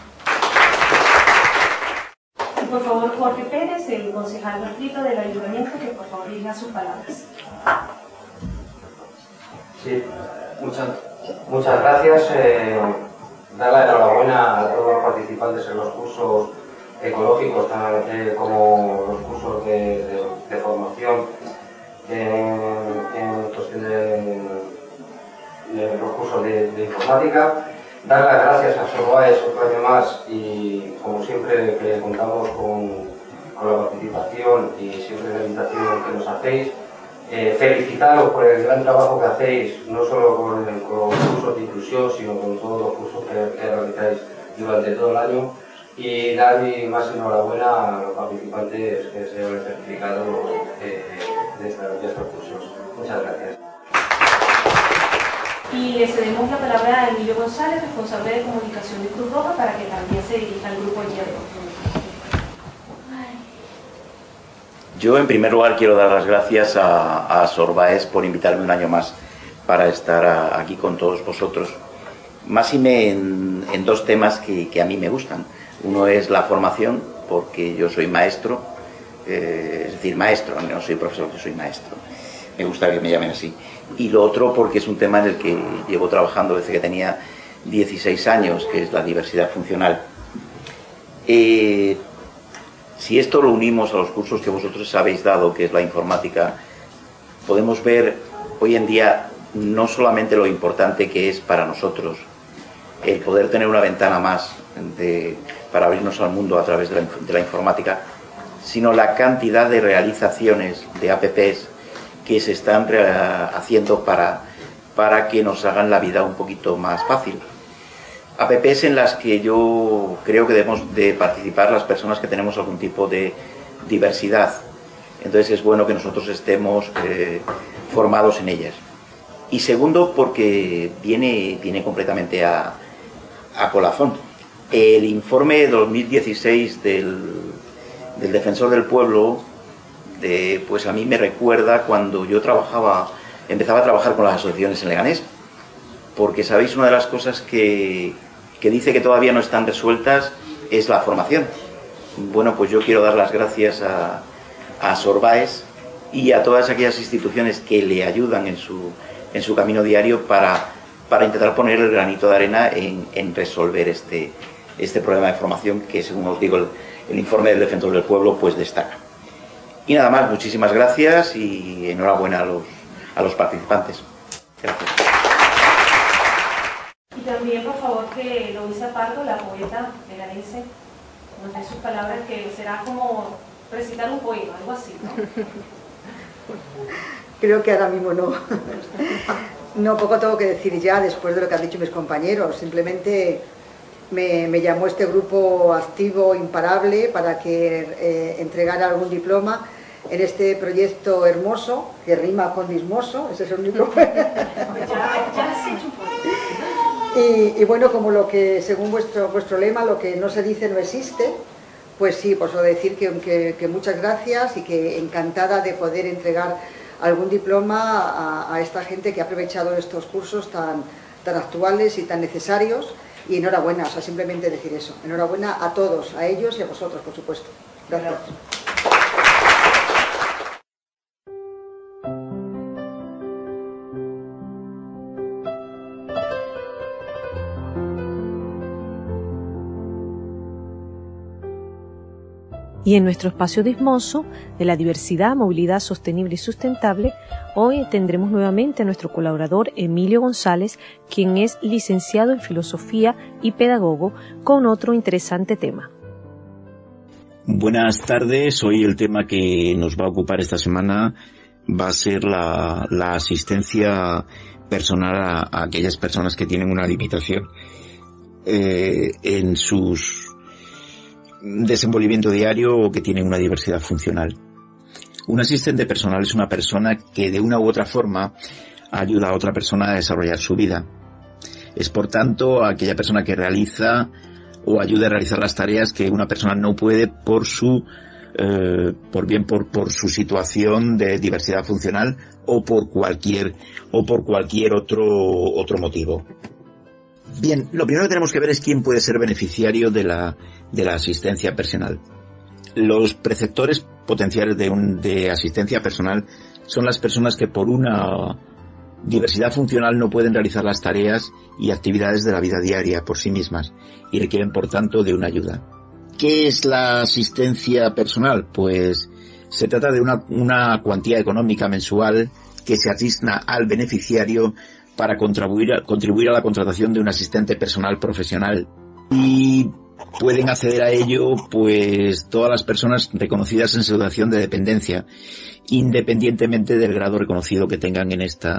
Y por favor, Jorge Pérez, el concejal distrito del Ayuntamiento, que por favor diga sus palabras. Sí, muchas gracias. Dar la enhorabuena a todos los participantes en los cursos ecológicos, como los cursos de formación en cuestión de los cursos de informática. Dar las gracias a Azor Báez otro año más, y como siempre que contamos con la participación y siempre la invitación que nos hacéis. felicitaros por el gran trabajo que hacéis, no solo con los cursos de inclusión, sino con todos los cursos que realizáis durante todo el año, y dar mi más enhorabuena a los participantes que se han certificado de estos cursos. Muchas gracias. Y le cedemos la palabra a Emilio González, responsable de comunicación de Cruz Roja, para que también se dirija al grupo Hierro. Yo, en primer lugar, quiero dar las gracias a Sorbaes por invitarme un año más para estar aquí con todos vosotros. Máxime en dos temas que a mí me gustan. Uno es la formación, porque yo soy maestro, es decir, maestro, no soy profesor, yo soy maestro. Me gusta que me llamen así. Y lo otro porque es un tema en el que llevo trabajando desde que tenía 16 años, que es la diversidad funcional. Si esto lo unimos a los cursos que vosotros habéis dado, que es la informática, podemos ver hoy en día no solamente lo importante que es para nosotros el poder tener una ventana más para abrirnos al mundo a través de la informática, sino la cantidad de realizaciones de apps que se están haciendo para que nos hagan la vida un poquito más fácil. Apps en las que yo creo que debemos de participar las personas que tenemos algún tipo de diversidad. Entonces es bueno que nosotros estemos formados en ellas. Y segundo, porque viene completamente a colazón. El informe de 2016 del Defensor del Pueblo, pues a mí me recuerda cuando yo empezaba a trabajar con las asociaciones en Leganés, porque sabéis, una de las cosas que dice que todavía no están resueltas es la formación. Bueno, pues yo quiero dar las gracias a Sorbaes y a todas aquellas instituciones que le ayudan en su camino diario para intentar poner el granito de arena en resolver este problema de formación que, según os digo, el informe del Defensor del Pueblo pues destaca. Y nada más, muchísimas gracias y enhorabuena a los participantes. Gracias. Y también, por favor, que Loisa Pardo, la poeta leganense, nos dé sus palabras, que será como recitar un poema, algo así, ¿no? Creo que ahora mismo no. No, poco tengo que decir ya después de lo que han dicho mis compañeros. Simplemente me llamó este grupo activo, imparable, para que entregara algún diploma en este proyecto hermoso, que rima con dismoso, ese es el único. Y bueno, como lo que, según vuestro lema, lo que no se dice no existe, pues sí, por eso decir que muchas gracias y que encantada de poder entregar algún diploma a esta gente que ha aprovechado estos cursos tan actuales y tan necesarios, y enhorabuena, o sea, simplemente decir eso, enhorabuena a todos, a ellos y a vosotros, por supuesto. Gracias. Y en nuestro espacio dismoso de la diversidad, movilidad sostenible y sustentable, hoy tendremos nuevamente a nuestro colaborador Emilio González, quien es licenciado en Filosofía y pedagogo, con otro interesante tema. Buenas tardes, hoy el tema que nos va a ocupar esta semana va a ser la asistencia personal a aquellas personas que tienen una limitación en sus desenvolvimiento diario o que tienen una diversidad funcional. Un asistente personal es una persona que de una u otra forma ayuda a otra persona a desarrollar su vida. Es por tanto aquella persona que realiza o ayuda a realizar las tareas que una persona no puede por su situación de diversidad funcional o por cualquier otro motivo. Bien, lo primero que tenemos que ver es quién puede ser beneficiario de la asistencia personal. Los preceptores potenciales de asistencia personal son las personas que por una diversidad funcional no pueden realizar las tareas y actividades de la vida diaria por sí mismas y requieren, por tanto, de una ayuda. ¿Qué es la asistencia personal? Pues se trata de una cuantía económica mensual que se asigna al beneficiario para contribuir a la contratación de un asistente personal profesional. Y pueden acceder a ello pues todas las personas reconocidas en situación de dependencia, independientemente del grado reconocido que tengan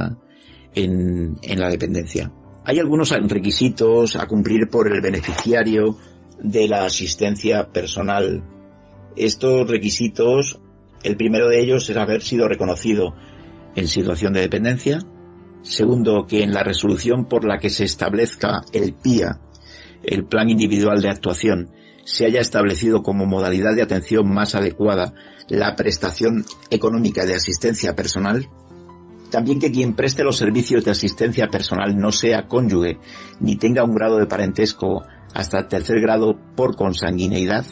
en la dependencia. Hay algunos requisitos a cumplir por el beneficiario de la asistencia personal. Estos requisitos, el primero de ellos es haber sido reconocido en situación de dependencia. Segundo, que en la resolución por la que se establezca el PIA, el Plan Individual de Actuación, se haya establecido como modalidad de atención más adecuada la prestación económica de asistencia personal. También que quien preste los servicios de asistencia personal no sea cónyuge ni tenga un grado de parentesco hasta tercer grado por consanguineidad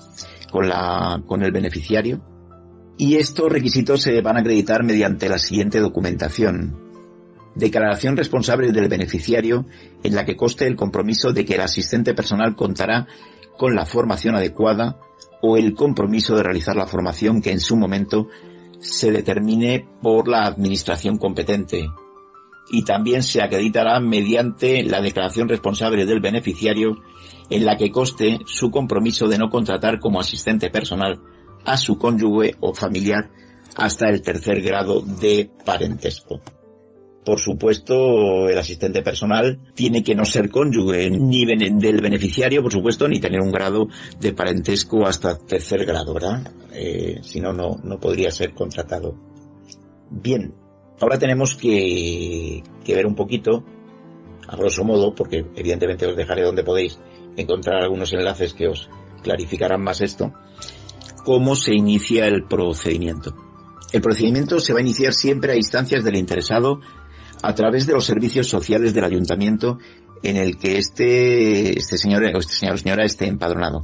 con el beneficiario. Y estos requisitos se van a acreditar mediante la siguiente documentación: declaración responsable del beneficiario en la que conste el compromiso de que el asistente personal contará con la formación adecuada o el compromiso de realizar la formación que en su momento se determine por la administración competente. Y también se acreditará mediante la declaración responsable del beneficiario en la que conste su compromiso de no contratar como asistente personal a su cónyuge o familiar hasta el tercer grado de parentesco. Por supuesto, el asistente personal tiene que no ser cónyuge ni del beneficiario, por supuesto, ni tener un grado de parentesco hasta tercer grado, ¿verdad? Si no, no podría ser contratado. Bien, ahora tenemos que ver un poquito, a grosso modo, porque evidentemente os dejaré donde podéis encontrar algunos enlaces que os clarificarán más esto, cómo se inicia el procedimiento. El procedimiento se va a iniciar siempre a instancias del interesado a través de los servicios sociales del ayuntamiento en el que este señor o señora esté empadronado,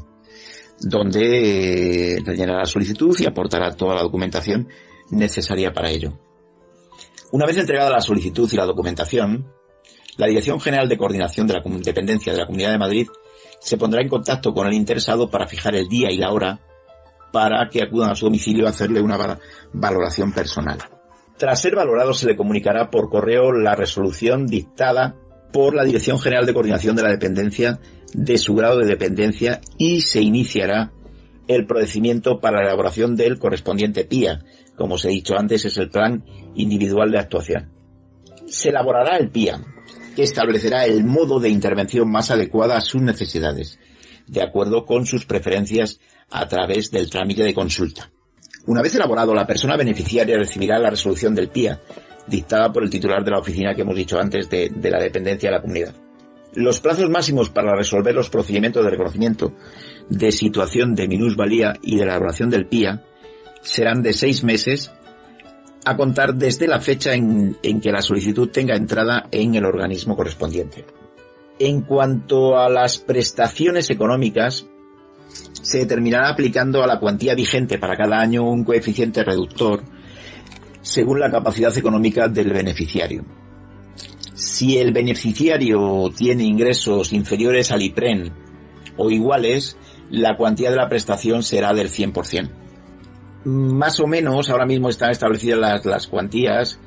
donde rellenará la solicitud y aportará toda la documentación necesaria para ello. Una vez entregada la solicitud y la documentación, la Dirección General de Coordinación de la Dependencia de la Comunidad de Madrid se pondrá en contacto con el interesado para fijar el día y la hora para que acudan a su domicilio a hacerle una valoración personal. Tras ser valorado se le comunicará por correo la resolución dictada por la Dirección General de Coordinación de la Dependencia de su grado de dependencia y se iniciará el procedimiento para la elaboración del correspondiente PIA. Como os he dicho antes, es el Plan Individual de Actuación. Se elaborará el PIA, que establecerá el modo de intervención más adecuada a sus necesidades, de acuerdo con sus preferencias a través del trámite de consulta. Una vez elaborado, la persona beneficiaria recibirá la resolución del PIA, dictada por el titular de la oficina que hemos dicho antes de la dependencia de la comunidad. Los plazos máximos para resolver los procedimientos de reconocimiento de situación de minusvalía y de elaboración del PIA serán de 6 meses a contar desde la fecha en que la solicitud tenga entrada en el organismo correspondiente. En cuanto a las prestaciones económicas, se determinará aplicando a la cuantía vigente para cada año un coeficiente reductor según la capacidad económica del beneficiario. Si el beneficiario tiene ingresos inferiores al IPREN o iguales, la cuantía de la prestación será del 100%. Más o menos, ahora mismo están establecidas las cuantías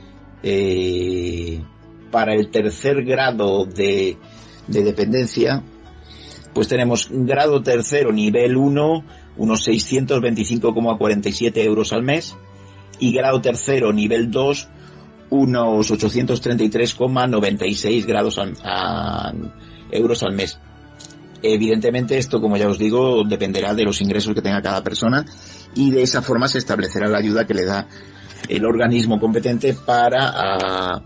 para el tercer grado de dependencia. Pues tenemos grado tercero, nivel 1, unos 625,47 euros al mes, y grado tercero, nivel 2, unos 833,96 euros al mes. Evidentemente esto, como ya os digo, dependerá de los ingresos que tenga cada persona y de esa forma se establecerá la ayuda que le da el organismo competente para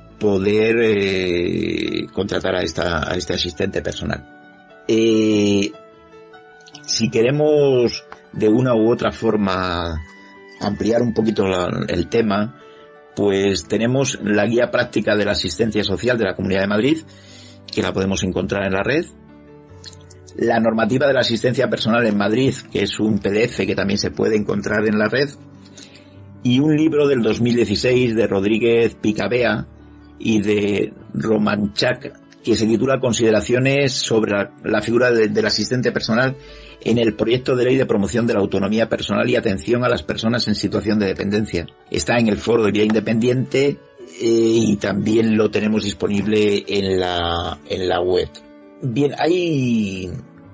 poder contratar a este asistente personal. Si queremos de una u otra forma ampliar un poquito el tema, pues tenemos la guía práctica de la asistencia social de la Comunidad de Madrid, que la podemos encontrar en la red, la normativa de la asistencia personal en Madrid, que es un PDF que también se puede encontrar en la red, y un libro del 2016 de Rodríguez Picabea y de Romanchak, que se titula Consideraciones sobre la figura del asistente personal en el proyecto de ley de promoción de la autonomía personal y atención a las personas en situación de dependencia. Está en el foro de Vía Independiente y también lo tenemos disponible en la web. Bien, hay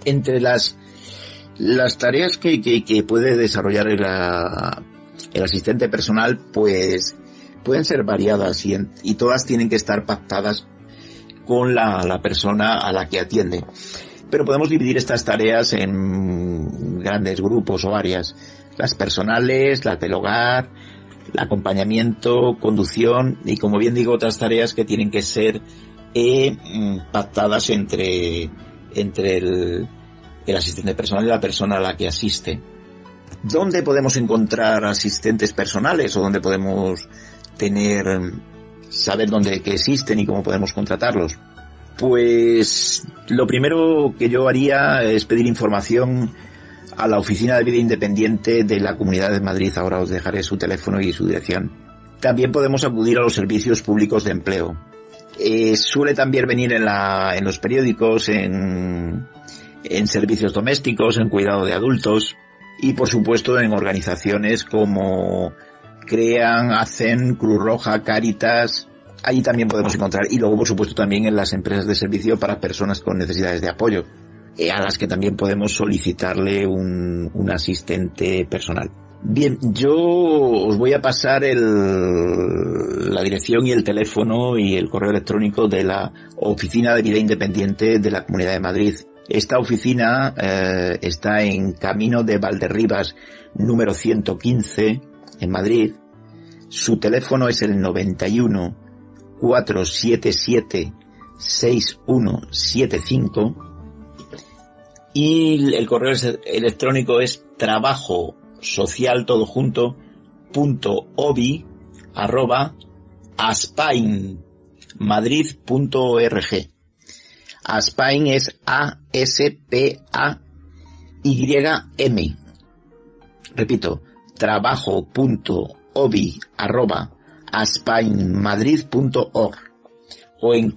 Entre las tareas que puede desarrollar el asistente personal, pues pueden ser variadas y todas tienen que estar pactadas con la persona a la que atiende. Pero podemos dividir estas tareas en grandes grupos o áreas. Las personales, las del hogar, el acompañamiento, conducción y, como bien digo, otras tareas que tienen que ser pactadas entre el asistente personal y la persona a la que asiste. ¿Dónde podemos encontrar asistentes personales o dónde podemos saber dónde que existen y cómo podemos contratarlos? Pues lo primero que yo haría es pedir información a la Oficina de Vida Independiente de la Comunidad de Madrid. Ahora os dejaré su teléfono y su dirección. También podemos acudir a los servicios públicos de empleo. Suele también venir en los periódicos, en servicios domésticos, en cuidado de adultos y, por supuesto, en organizaciones como CREAN, ACEN, Cruz Roja, Cáritas. Allí también podemos encontrar, y luego, por supuesto, también en las empresas de servicio para personas con necesidades de apoyo, a las que también podemos solicitarle un asistente personal. Bien, yo os voy a pasar la dirección y el teléfono y el correo electrónico de la Oficina de Vida Independiente de la Comunidad de Madrid. Esta oficina está en Camino de Valderribas, número 115, en Madrid. Su teléfono es el 91 477 6175 y el correo electrónico es trabajosocialtodoJunto.obi@aspainmadrid.org. Aspain es ASPAYM. Repito, trabajo.obi@aspainmadrid.org o en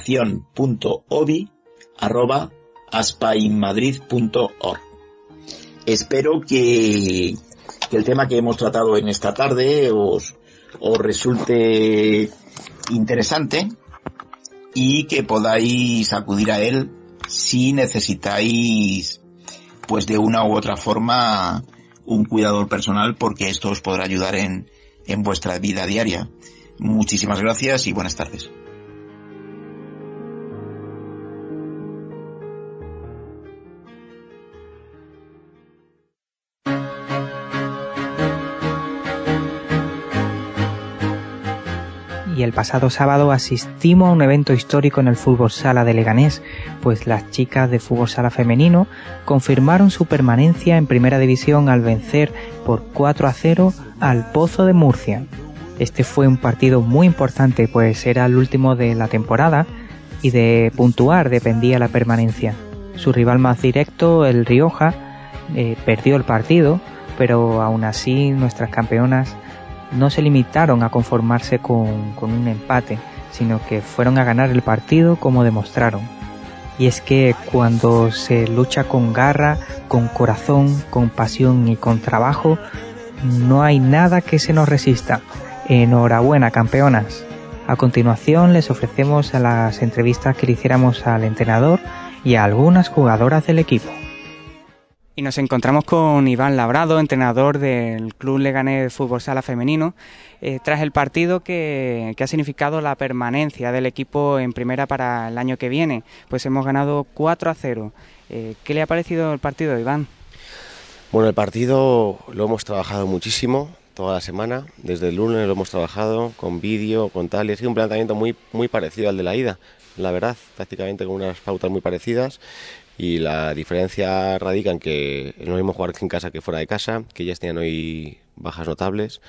coordinación.obi@aspainmadrid.org. Espero que el tema que hemos tratado en esta tarde os resulte interesante y que podáis acudir a él si necesitáis, pues de una u otra forma, un cuidador personal, porque esto os podrá ayudar en vuestra vida diaria. Muchísimas gracias y buenas tardes. Y el pasado sábado asistimos a un evento histórico en el fútbol sala de Leganés, pues las chicas de fútbol sala femenino confirmaron su permanencia en primera división al vencer por 4-0 al Pozo de Murcia. Este fue un partido muy importante, pues era el último de la temporada y de puntuar dependía la permanencia. Su rival más directo, el Rioja, perdió el partido, pero aún así nuestras campeonas no se limitaron a conformarse con un empate, sino que fueron a ganar el partido como demostraron. Y es que cuando se lucha con garra, con corazón, con pasión y con trabajo, no hay nada que se nos resista. Enhorabuena, campeonas. A continuación les ofrecemos a las entrevistas que le hiciéramos al entrenador y a algunas jugadoras del equipo. Y nos encontramos con Iván Labrado, entrenador del Club Leganés de Fútbol Sala Femenino, tras el partido que ha significado la permanencia del equipo en primera para el año que viene. Pues hemos ganado 4-0. ¿Qué le ha parecido el partido, Iván? Bueno, el partido lo hemos trabajado muchísimo toda la semana. Desde el lunes lo hemos trabajado con vídeo, con tal, y ha sido un planteamiento muy parecido al de la ida, la verdad, prácticamente con unas pautas muy parecidas. Y la diferencia radica en que es lo mismo jugar en casa que fuera de casa, que ellas tenían hoy bajas notables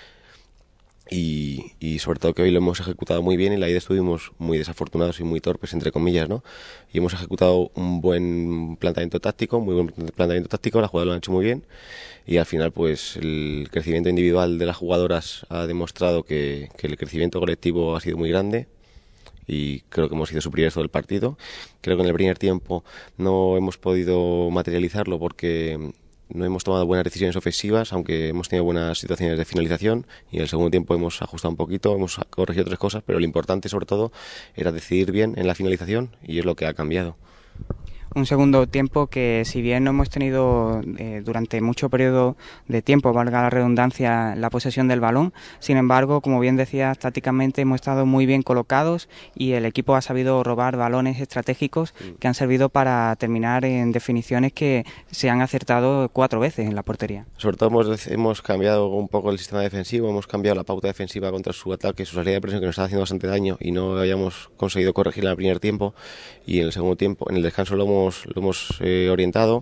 y sobre todo que hoy lo hemos ejecutado muy bien y la ida estuvimos muy desafortunados y muy torpes, entre comillas, ¿no? Y hemos ejecutado un buen planteamiento táctico, las jugadoras lo han hecho muy bien y al final pues el crecimiento individual de las jugadoras ha demostrado que el crecimiento colectivo ha sido muy grande. Y creo que hemos sido superiores todo el partido. Creo que en el primer tiempo no hemos podido materializarlo porque no hemos tomado buenas decisiones ofensivas, aunque hemos tenido buenas situaciones de finalización, y en el segundo tiempo hemos ajustado un poquito, hemos corregido otras cosas, pero lo importante sobre todo era decidir bien en la finalización y es lo que ha cambiado. Un segundo tiempo que, si bien no hemos tenido durante mucho periodo de tiempo, valga la redundancia, la posesión del balón, sin embargo, como bien decías, tácticamente hemos estado muy bien colocados y el equipo ha sabido robar balones estratégicos que han servido para terminar en definiciones que se han acertado 4 veces en la portería. Sobre todo hemos cambiado un poco el sistema defensivo, hemos cambiado la pauta defensiva contra su ataque, su salida de presión, que nos estaba haciendo bastante daño y no habíamos conseguido corregirla en el primer tiempo, y en el segundo tiempo, en el descanso lo hemos orientado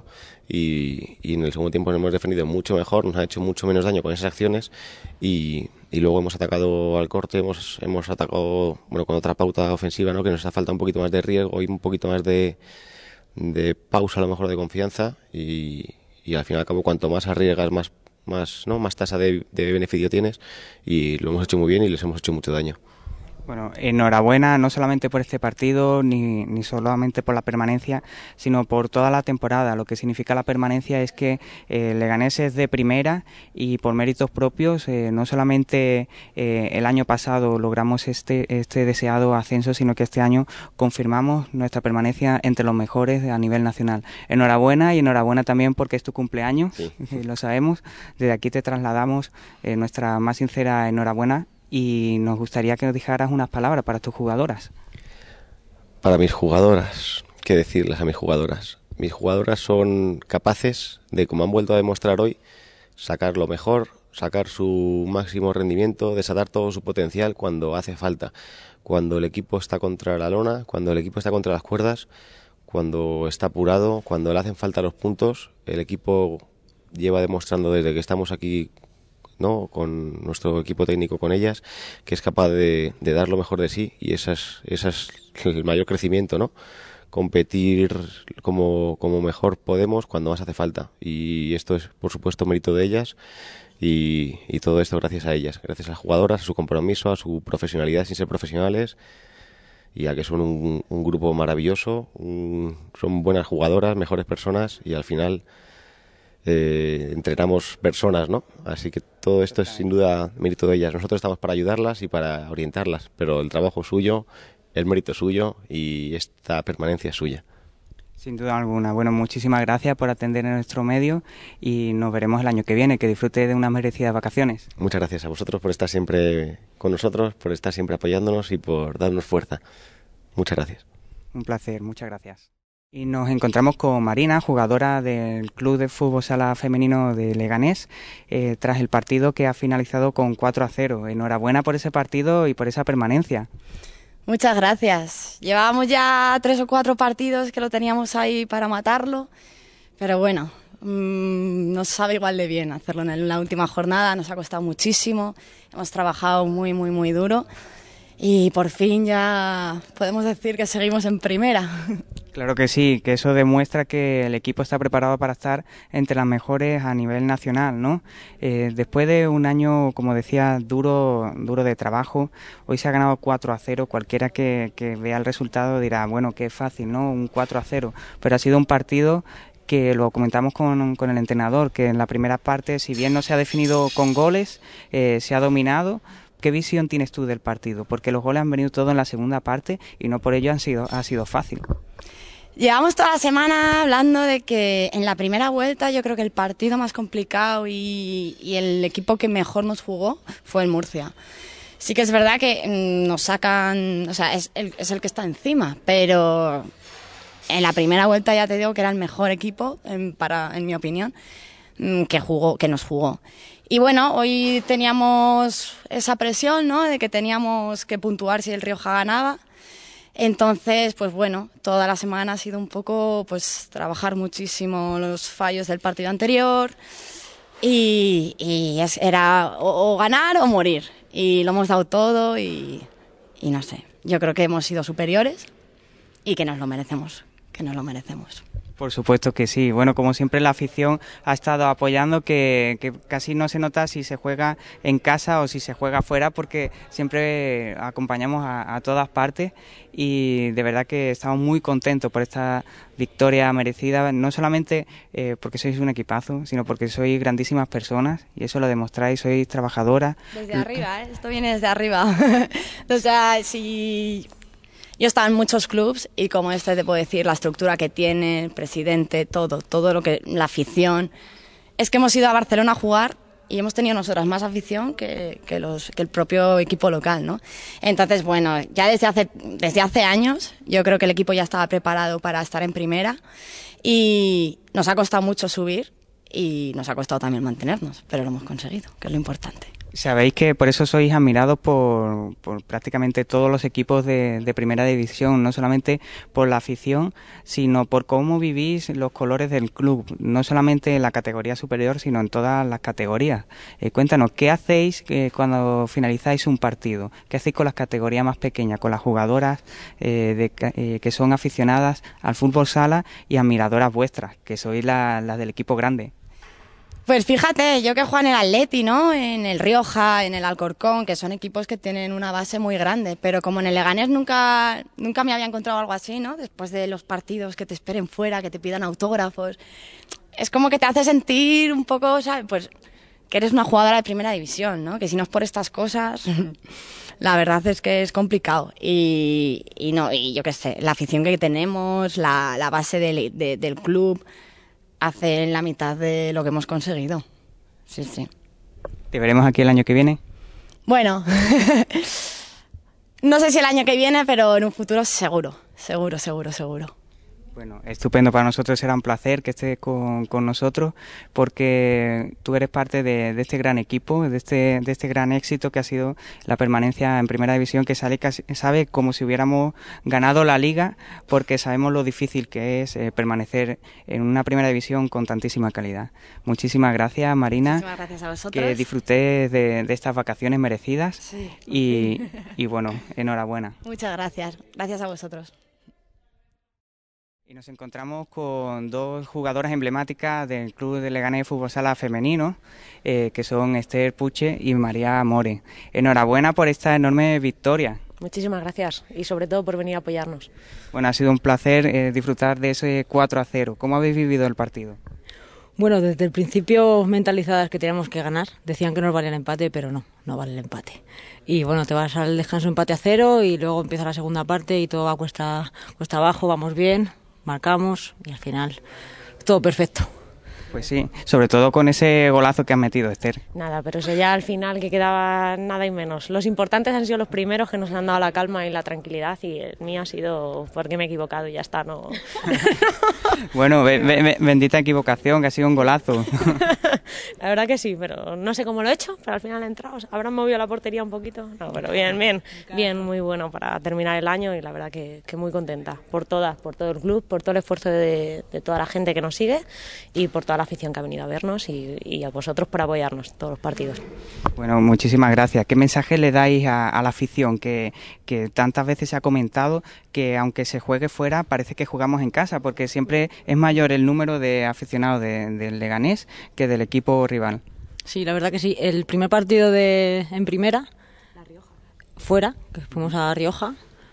y en el segundo tiempo nos hemos defendido mucho mejor, nos ha hecho mucho menos daño con esas acciones y luego hemos atacado al corte, hemos atacado con otra pauta ofensiva, ¿no? Que nos ha faltado un poquito más de riesgo y un poquito más de pausa, a lo mejor de confianza, y al fin y al cabo cuanto más arriesgas más tasa de beneficio tienes, y lo hemos hecho muy bien y les hemos hecho mucho daño. Bueno, enhorabuena no solamente por este partido ni solamente por la permanencia, sino por toda la temporada. Lo que significa la permanencia es que Leganés es de primera y por méritos propios. No solamente el año pasado logramos este deseado ascenso, sino que este año confirmamos nuestra permanencia entre los mejores a nivel nacional. Enhorabuena, y enhorabuena también porque es tu cumpleaños, sí. Lo sabemos. Desde aquí te trasladamos nuestra más sincera enhorabuena. Y nos gustaría que nos dijeras unas palabras para tus jugadoras. Para mis jugadoras, ¿qué decirles a mis jugadoras? Mis jugadoras son capaces de, como han vuelto a demostrar hoy, sacar lo mejor, sacar su máximo rendimiento, desatar todo su potencial cuando hace falta. Cuando el equipo está contra la lona, cuando el equipo está contra las cuerdas, cuando está apurado, cuando le hacen falta los puntos, el equipo lleva demostrando desde que estamos aquí, ¿no?, con nuestro equipo técnico, con ellas, que es capaz de dar lo mejor de sí, y ese es el mayor crecimiento, ¿no? Competir como mejor podemos cuando más hace falta, y esto es por supuesto mérito de ellas, y todo esto gracias a ellas, gracias a las jugadoras, a su compromiso, a su profesionalidad sin ser profesionales, y a que son un grupo maravilloso, son buenas jugadoras, mejores personas, y al final entrenamos personas, ¿no? Así que todo esto es sin duda mérito de ellas. Nosotros estamos para ayudarlas y para orientarlas, pero el trabajo es suyo, el mérito es suyo y esta permanencia es suya. Sin duda alguna. Bueno, muchísimas gracias por atender a nuestro medio y nos veremos el año que viene. Que disfrute de unas merecidas vacaciones. Muchas gracias a vosotros por estar siempre con nosotros, por estar siempre apoyándonos y por darnos fuerza. Muchas gracias. Un placer, muchas gracias. Y nos encontramos con Marina, jugadora del Club de Fútbol Sala Femenino de Leganés, tras el partido que ha finalizado con 4-0. Enhorabuena por ese partido y por esa permanencia. Muchas gracias. Llevábamos ya 3 o 4 partidos que lo teníamos ahí para matarlo, pero bueno, nos sabe igual de bien hacerlo en la última jornada. Nos ha costado muchísimo, hemos trabajado muy, muy, muy duro y por fin ya podemos decir que seguimos en primera. Claro que sí, que eso demuestra que el equipo está preparado para estar entre las mejores a nivel nacional, ¿no? Después de un año, como decía, duro de trabajo, hoy se ha ganado 4-0. Cualquiera que vea el resultado dirá, bueno, qué fácil, ¿no? Un 4-0. Pero ha sido un partido que lo comentamos con el entrenador, que en la primera parte, si bien no se ha definido con goles, se ha dominado. ¿Qué visión tienes tú del partido? Porque los goles han venido todos en la segunda parte y no por ello ha sido fácil. Llevamos toda la semana hablando de que en la primera vuelta yo creo que el partido más complicado y el equipo que mejor nos jugó fue el Murcia. Sí que es verdad que nos sacan, o sea, es el que está encima, pero en la primera vuelta ya te digo que era el mejor equipo, en mi opinión, que nos jugó. Y bueno, hoy teníamos esa presión, ¿no?, de que teníamos que puntuar si el Rioja ganaba. Entonces, pues bueno, toda la semana ha sido un poco, pues, trabajar muchísimo los fallos del partido anterior y era o ganar o morir. Y lo hemos dado todo y no sé, yo creo que hemos sido superiores y que nos lo merecemos, Por supuesto que sí. Bueno, como siempre la afición ha estado apoyando, que casi no se nota si se juega en casa o si se juega fuera, porque siempre acompañamos a todas partes y de verdad que estamos muy contentos por esta victoria merecida, no solamente porque sois un equipazo, sino porque sois grandísimas personas y eso lo demostráis, sois trabajadoras. Desde arriba, esto viene desde arriba. O sea, si Yo estaba en muchos clubs y como te puedo decir, la estructura que tiene, el presidente, todo lo que, la afición. Es que hemos ido a Barcelona a jugar y hemos tenido nosotras más afición que el propio equipo local, ¿no? Entonces, bueno, ya desde hace años yo creo que el equipo ya estaba preparado para estar en primera y nos ha costado mucho subir y nos ha costado también mantenernos, pero lo hemos conseguido, que es lo importante. Sabéis que por eso sois admirados por prácticamente todos los equipos de primera división, no solamente por la afición, sino por cómo vivís los colores del club, no solamente en la categoría superior, sino en todas las categorías. Cuéntanos, ¿qué hacéis cuando finalizáis un partido? ¿Qué hacéis con las categorías más pequeñas, con las jugadoras que son aficionadas al fútbol sala y admiradoras vuestras, que sois las del equipo grande? Pues fíjate, yo que juego en el Atleti, ¿no? En el Rioja, en el Alcorcón, que son equipos que tienen una base muy grande, pero como en el Leganés nunca me había encontrado algo así, ¿no? Después de los partidos que te esperen fuera, que te pidan autógrafos, es como que te hace sentir un poco, ¿sabes? Pues que eres una jugadora de primera división, ¿no? Que si no es por estas cosas, la verdad es que es complicado. Y yo qué sé, la afición que tenemos, la base del club, hace la mitad de lo que hemos conseguido. Sí. ¿Te veremos aquí el año que viene? Bueno, no sé si el año que viene, pero en un futuro seguro. Bueno, estupendo. Para nosotros será un placer que estés con nosotros, porque tú eres parte de este gran equipo, de este gran éxito que ha sido la permanencia en Primera División, que sabe como si hubiéramos ganado la Liga, porque sabemos lo difícil que es permanecer en una Primera División con tantísima calidad. Muchísimas gracias, Marina. Muchísimas gracias a vosotros. Que disfrutéis de estas vacaciones merecidas. Sí. Y bueno, enhorabuena. Muchas gracias. Gracias a vosotros. Y nos encontramos con dos jugadoras emblemáticas del Club de Leganés Fútbol Sala Femenino, que son Esther Puche y María More. Enhorabuena por esta enorme victoria. Muchísimas gracias y sobre todo por venir a apoyarnos. Bueno, ha sido un placer disfrutar de ese 4-0. ¿Cómo habéis vivido el partido? Bueno, desde el principio mentalizadas que teníamos que ganar. Decían que nos valía el empate, pero no vale el empate. Y bueno, te vas al descanso empate a 0 y luego empieza la segunda parte y todo va cuesta abajo, vamos bien, marcamos y al final todo perfecto. Pues sí, sobre todo con ese golazo que has metido, Esther. Nada, pero eso ya al final que quedaba nada y menos. Los importantes han sido los primeros que nos han dado la calma y la tranquilidad, y el mío ha sido porque me he equivocado y ya está, no. Bueno, bendita equivocación, que ha sido un golazo. La verdad que sí, pero no sé cómo lo he hecho, pero al final he entrado. ¿Habrán movido la portería un poquito? No, pero bien, muy bueno para terminar el año y la verdad que muy contenta por todo el club, por todo el esfuerzo de toda la gente que nos sigue y por toda la afición que ha venido a vernos y a vosotros por apoyarnos todos los partidos. Bueno, muchísimas gracias. ¿Qué mensaje le dais a la afición que tantas veces se ha comentado que aunque se juegue fuera parece que jugamos en casa, porque siempre es mayor el número de aficionados del Leganés que del equipo rival? Sí, la verdad que sí. El primer partido en primera, fuera, que fuimos a Rioja,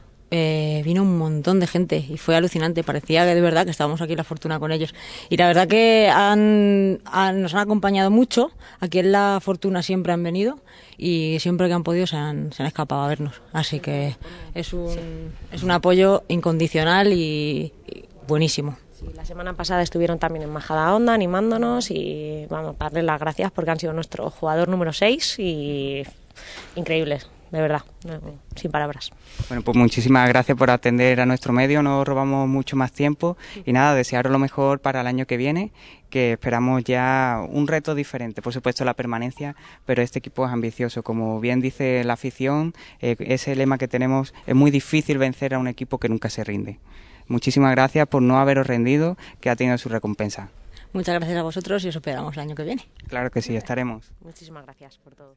vino un montón de gente y fue alucinante. Parecía que de verdad que estábamos aquí La Fortuna con ellos. Y la verdad que nos han acompañado mucho. Aquí en La Fortuna siempre han venido y siempre que han podido se han escapado a vernos. Así que es un apoyo incondicional y buenísimo. Sí, la semana pasada estuvieron también en Majadahonda animándonos y vamos a darles las gracias porque han sido nuestro jugador número 6 y increíbles. De verdad, sin palabras. Bueno, pues muchísimas gracias por atender a nuestro medio, no robamos mucho más tiempo y nada, desearos lo mejor para el año que viene, que esperamos ya un reto diferente, por supuesto la permanencia, pero este equipo es ambicioso, como bien dice la afición, ese lema que tenemos, es muy difícil vencer a un equipo que nunca se rinde. Muchísimas gracias por no haberos rendido, que ha tenido su recompensa. Muchas gracias a vosotros y os esperamos el año que viene. Claro que sí, estaremos. Muchísimas gracias por todo.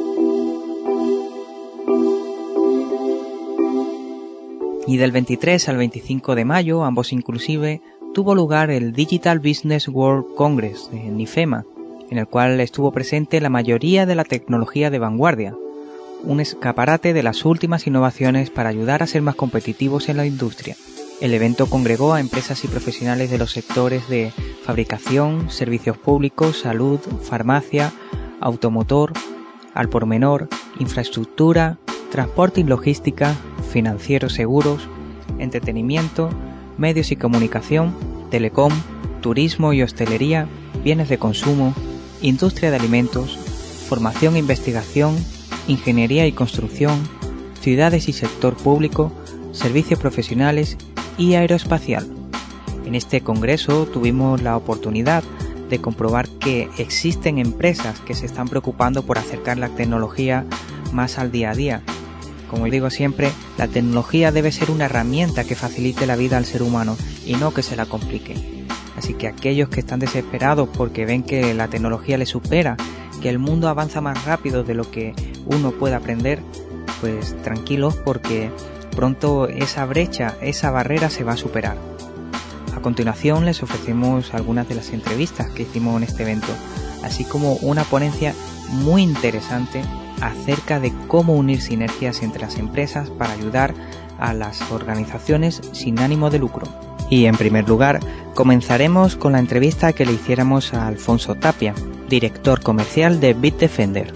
Y del 23 al 25 de mayo, ambos inclusive, tuvo lugar el Digital Business World Congress en NIFEMA, en el cual estuvo presente la mayoría de la tecnología de vanguardia, un escaparate de las últimas innovaciones para ayudar a ser más competitivos en la industria. El evento congregó a empresas y profesionales de los sectores de fabricación, servicios públicos, salud, farmacia, automotor, al por menor, infraestructura, transporte y logística, financieros, seguros, entretenimiento, medios y comunicación, telecom, turismo y hostelería, bienes de consumo, industria de alimentos, formación e investigación, ingeniería y construcción, ciudades y sector público, servicios profesionales y aeroespacial. En este congreso tuvimos la oportunidad de comprobar que existen empresas que se están preocupando por acercar la tecnología más al día a día. Como digo siempre, la tecnología debe ser una herramienta que facilite la vida al ser humano y no que se la complique. Así que aquellos que están desesperados porque ven que la tecnología les supera, que el mundo avanza más rápido de lo que uno puede aprender, pues tranquilos porque pronto esa brecha, esa barrera se va a superar. A continuación les ofrecemos algunas de las entrevistas que hicimos en este evento, así como una ponencia muy interesante acerca de cómo unir sinergias entre las empresas para ayudar a las organizaciones sin ánimo de lucro. Y en primer lugar, comenzaremos con la entrevista que le hiciéramos a Alfonso Tapia, director comercial de Bitdefender.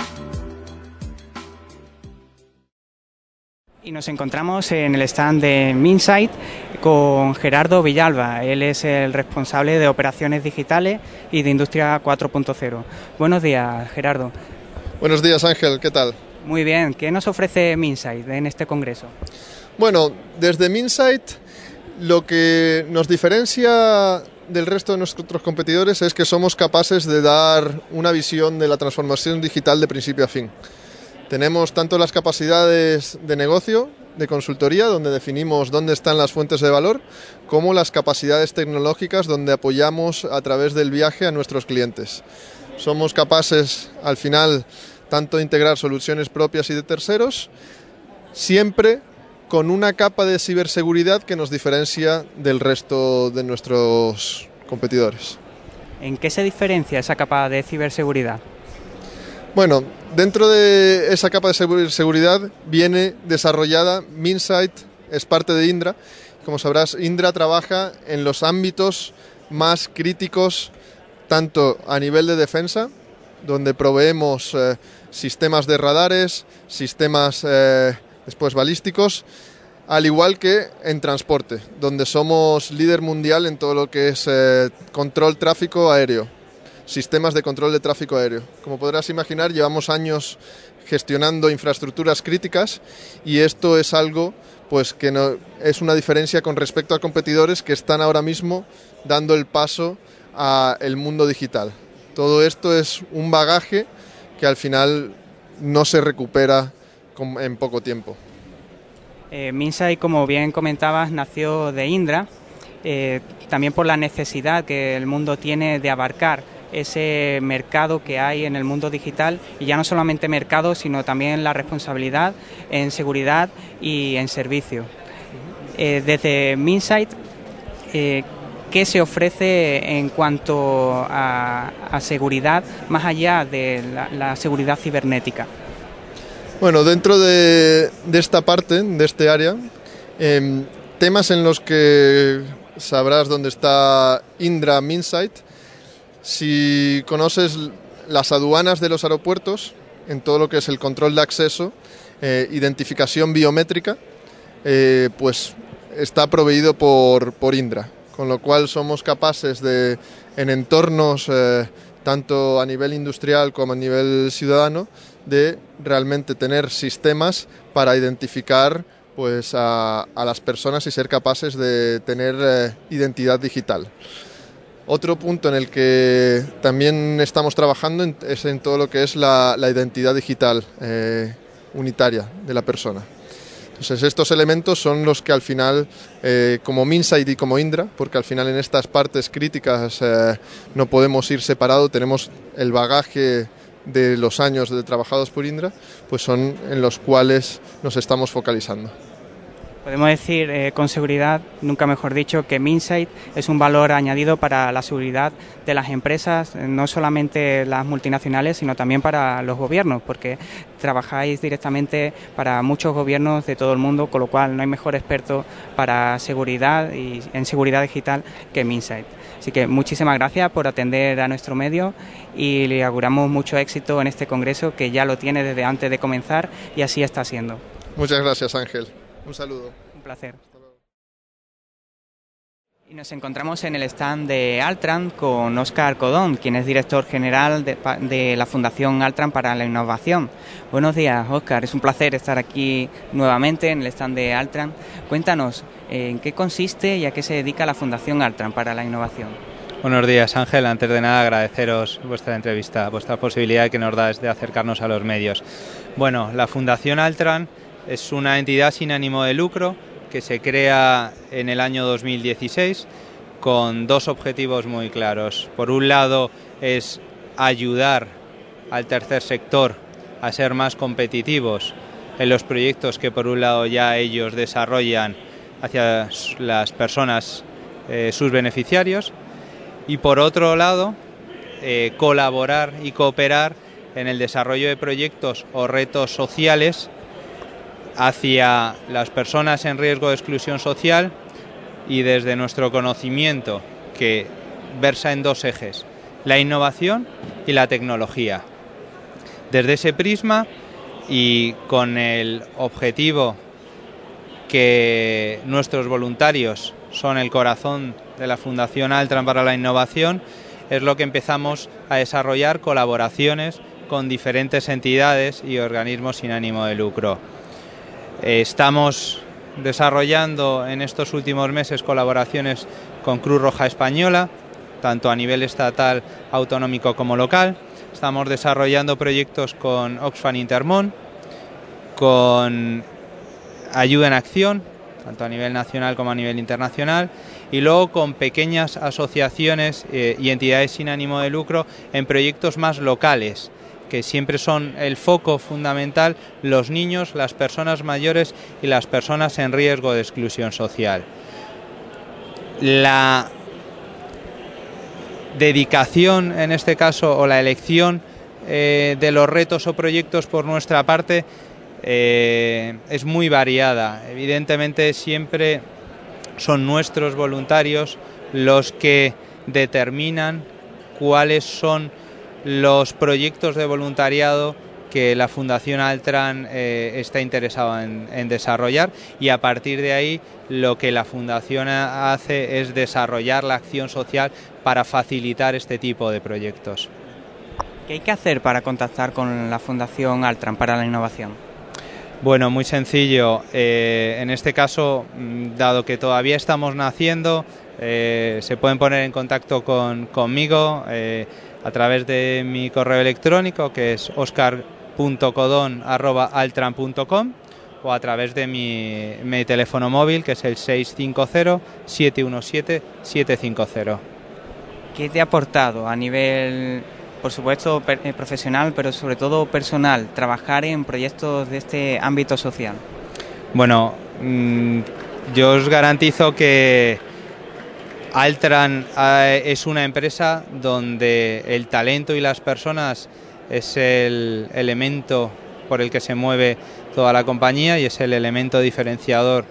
Y nos encontramos en el stand de Minsight con Gerardo Villalba. Él es el responsable de operaciones digitales y de Industria 4.0. Buenos días, Gerardo. Buenos días, Ángel. ¿Qué tal? Muy bien. ¿Qué nos ofrece Minsight en este congreso? Bueno, desde Minsight lo que nos diferencia del resto de nuestros competidores es que somos capaces de dar una visión de la transformación digital de principio a fin. Tenemos tanto las capacidades de negocio, de consultoría, donde definimos dónde están las fuentes de valor, como las capacidades tecnológicas, donde apoyamos a través del viaje a nuestros clientes. Somos capaces, al final, tanto de integrar soluciones propias y de terceros, siempre con una capa de ciberseguridad que nos diferencia del resto de nuestros competidores. ¿En qué se diferencia esa capa de ciberseguridad? Bueno, dentro de esa capa de seguridad viene desarrollada Minsight, es parte de Indra. Como sabrás, Indra trabaja en los ámbitos más críticos, tanto a nivel de defensa, donde proveemos sistemas de radares, sistemas después balísticos, al igual que en transporte, donde somos líder mundial en todo lo que es control tráfico aéreo. Sistemas de control de tráfico aéreo. Como podrás imaginar, llevamos años gestionando infraestructuras críticas y esto es algo pues que no, es una diferencia con respecto a competidores que están ahora mismo dando el paso al mundo digital. Todo esto es un bagaje que al final no se recupera en poco tiempo. Minsight, como bien comentabas, nació de Indra, también por la necesidad que el mundo tiene de abarcar ese mercado que hay en el mundo digital, y ya no solamente mercado, sino también la responsabilidad en seguridad y en servicio. Desde Minsight, ¿qué se ofrece en cuanto a seguridad, más allá de la seguridad cibernética? Bueno, dentro de esta parte, de este área, temas en los que sabrás dónde está Indra Minsight. Si conoces las aduanas de los aeropuertos, en todo lo que es el control de acceso, identificación biométrica, pues está proveído por Indra, con lo cual somos capaces de, en entornos tanto a nivel industrial como a nivel ciudadano, de realmente tener sistemas para identificar pues a las personas y ser capaces de tener identidad digital. Otro punto en el que también estamos trabajando es en todo lo que es la identidad digital unitaria de la persona. Entonces estos elementos son los que al final, como Minsight y como Indra, porque al final en estas partes críticas no podemos ir separados, tenemos el bagaje de los años de trabajados por Indra, pues son en los cuales nos estamos focalizando. Podemos decir con seguridad, nunca mejor dicho, que Minsight es un valor añadido para la seguridad de las empresas, no solamente las multinacionales, sino también para los gobiernos, porque trabajáis directamente para muchos gobiernos de todo el mundo, con lo cual no hay mejor experto para seguridad y en seguridad digital que Minsight. Así que muchísimas gracias por atender a nuestro medio y le auguramos mucho éxito en este congreso, que ya lo tiene desde antes de comenzar y así está siendo. Muchas gracias, Ángel. Un saludo. Un placer. Y nos encontramos en el stand de Altran con Óscar Codón, quien es director general de la Fundación Altran para la Innovación. Buenos días, Óscar. Es un placer estar aquí nuevamente en el stand de Altran. Cuéntanos, ¿en qué consiste y a qué se dedica la Fundación Altran para la Innovación? Buenos días, Ángel. Antes de nada, agradeceros vuestra entrevista, vuestra posibilidad que nos dais de acercarnos a los medios. Bueno, la Fundación Altran es una entidad sin ánimo de lucro que se crea en el año 2016 con dos objetivos muy claros. Por un lado es ayudar al tercer sector a ser más competitivos en los proyectos que por un lado ya ellos desarrollan hacia las personas, sus beneficiarios, y por otro lado colaborar y cooperar en el desarrollo de proyectos o retos sociales hacia las personas en riesgo de exclusión social y desde nuestro conocimiento, que versa en dos ejes, la innovación y la tecnología. Desde ese prisma y con el objetivo que nuestros voluntarios son el corazón de la Fundación Altran para la Innovación, es lo que empezamos a desarrollar colaboraciones con diferentes entidades y organismos sin ánimo de lucro. Estamos desarrollando en estos últimos meses colaboraciones con Cruz Roja Española, tanto a nivel estatal, autonómico como local. Estamos desarrollando proyectos con Oxfam Intermón, con Ayuda en Acción, tanto a nivel nacional como a nivel internacional, y luego con pequeñas asociaciones y entidades sin ánimo de lucro en proyectos más locales, que siempre son el foco fundamental los niños, las personas mayores y las personas en riesgo de exclusión social. La dedicación, en este caso, o la elección de los retos o proyectos por nuestra parte es muy variada. Evidentemente siempre son nuestros voluntarios los que determinan cuáles son los proyectos de voluntariado que la Fundación Altran está interesada en desarrollar, y a partir de ahí lo que la Fundación hace es desarrollar la acción social para facilitar este tipo de proyectos. ¿Qué hay que hacer para contactar con la Fundación Altran para la Innovación? Bueno, muy sencillo. En este caso, dado que todavía estamos naciendo, se pueden poner en contacto conmigo a través de mi correo electrónico, que es oscar.codon@altran.com, o a través de mi teléfono móvil, que es el 650-717-750. ¿Qué te ha aportado a nivel, por supuesto, profesional, pero sobre todo personal, trabajar en proyectos de este ámbito social? Bueno, yo os garantizo que Altran es una empresa donde el talento y las personas es el elemento por el que se mueve toda la compañía y es el elemento diferenciador,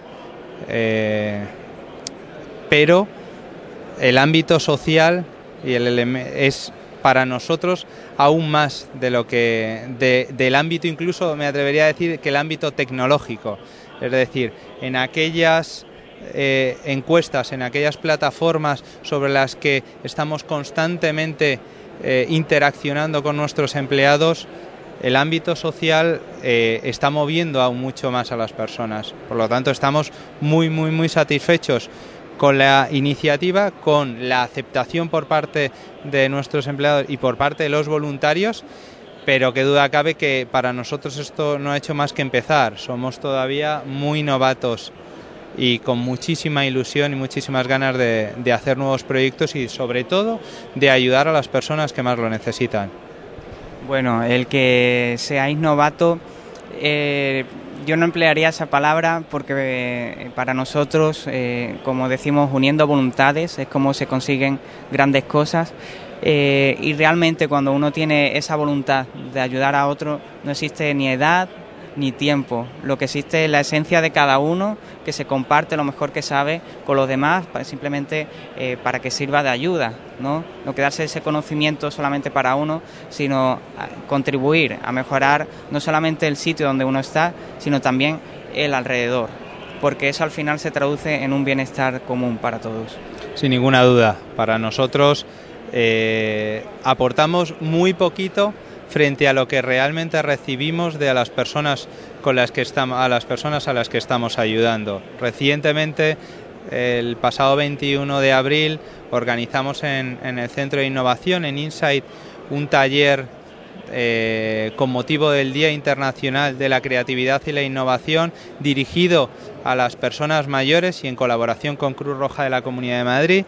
pero el ámbito social y es para nosotros aún más de lo que del ámbito, incluso me atrevería a decir que el ámbito tecnológico, es decir, en aquellas encuestas, en aquellas plataformas sobre las que estamos constantemente interaccionando con nuestros empleados, el ámbito social está moviendo aún mucho más a las personas. Por lo tanto, estamos muy satisfechos con la iniciativa, con la aceptación por parte de nuestros empleados y por parte de los voluntarios, pero qué duda cabe que para nosotros esto no ha hecho más que empezar. Somos todavía muy novatos y con muchísima ilusión y muchísimas ganas de hacer nuevos proyectos y sobre todo de ayudar a las personas que más lo necesitan. Bueno, el que seáis novato, yo no emplearía esa palabra porque para nosotros, como decimos, uniendo voluntades es como se consiguen grandes cosas, y realmente cuando uno tiene esa voluntad de ayudar a otro no existe ni edad ni tiempo. Lo que existe es la esencia de cada uno, que se comparte lo mejor que sabe con los demás, simplemente para que sirva de ayuda, ¿no? No quedarse ese conocimiento solamente para uno, sino contribuir a mejorar no solamente el sitio donde uno está, sino también el alrededor. porque eso al final se traduce en un bienestar común para todos. Sin ninguna duda, para nosotros aportamos muy poquito frente a lo que realmente recibimos de las personas a las que estamos ayudando. Recientemente, el pasado 21 de abril, organizamos en el Centro de Innovación, en Insight, un taller con motivo del Día Internacional de la Creatividad y la Innovación, dirigido a las personas mayores y en colaboración con Cruz Roja de la Comunidad de Madrid.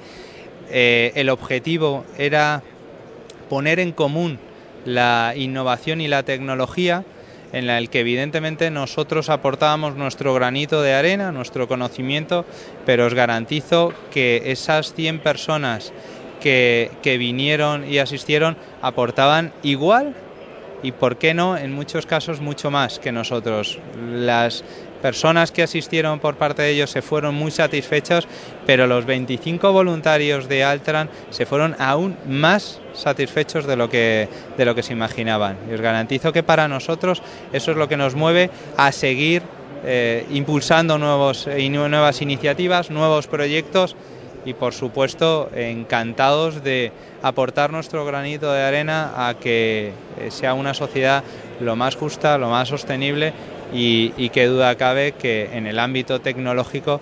El objetivo era poner en común la innovación y la tecnología, en la que evidentemente nosotros aportábamos nuestro granito de arena, nuestro conocimiento, pero os garantizo que esas 100 personas que vinieron y asistieron aportaban igual y, por qué no, en muchos casos mucho más que nosotros. Las personas que asistieron por parte de ellos se fueron muy satisfechos, pero los 25 voluntarios de Altran se fueron aún más satisfechos de lo que se imaginaban. Y os garantizo que para nosotros eso es lo que nos mueve a seguir impulsando nuevas iniciativas, nuevos proyectos y, por supuesto, encantados de aportar nuestro granito de arena a que sea una sociedad lo más justa, lo más sostenible y qué duda cabe que en el ámbito tecnológico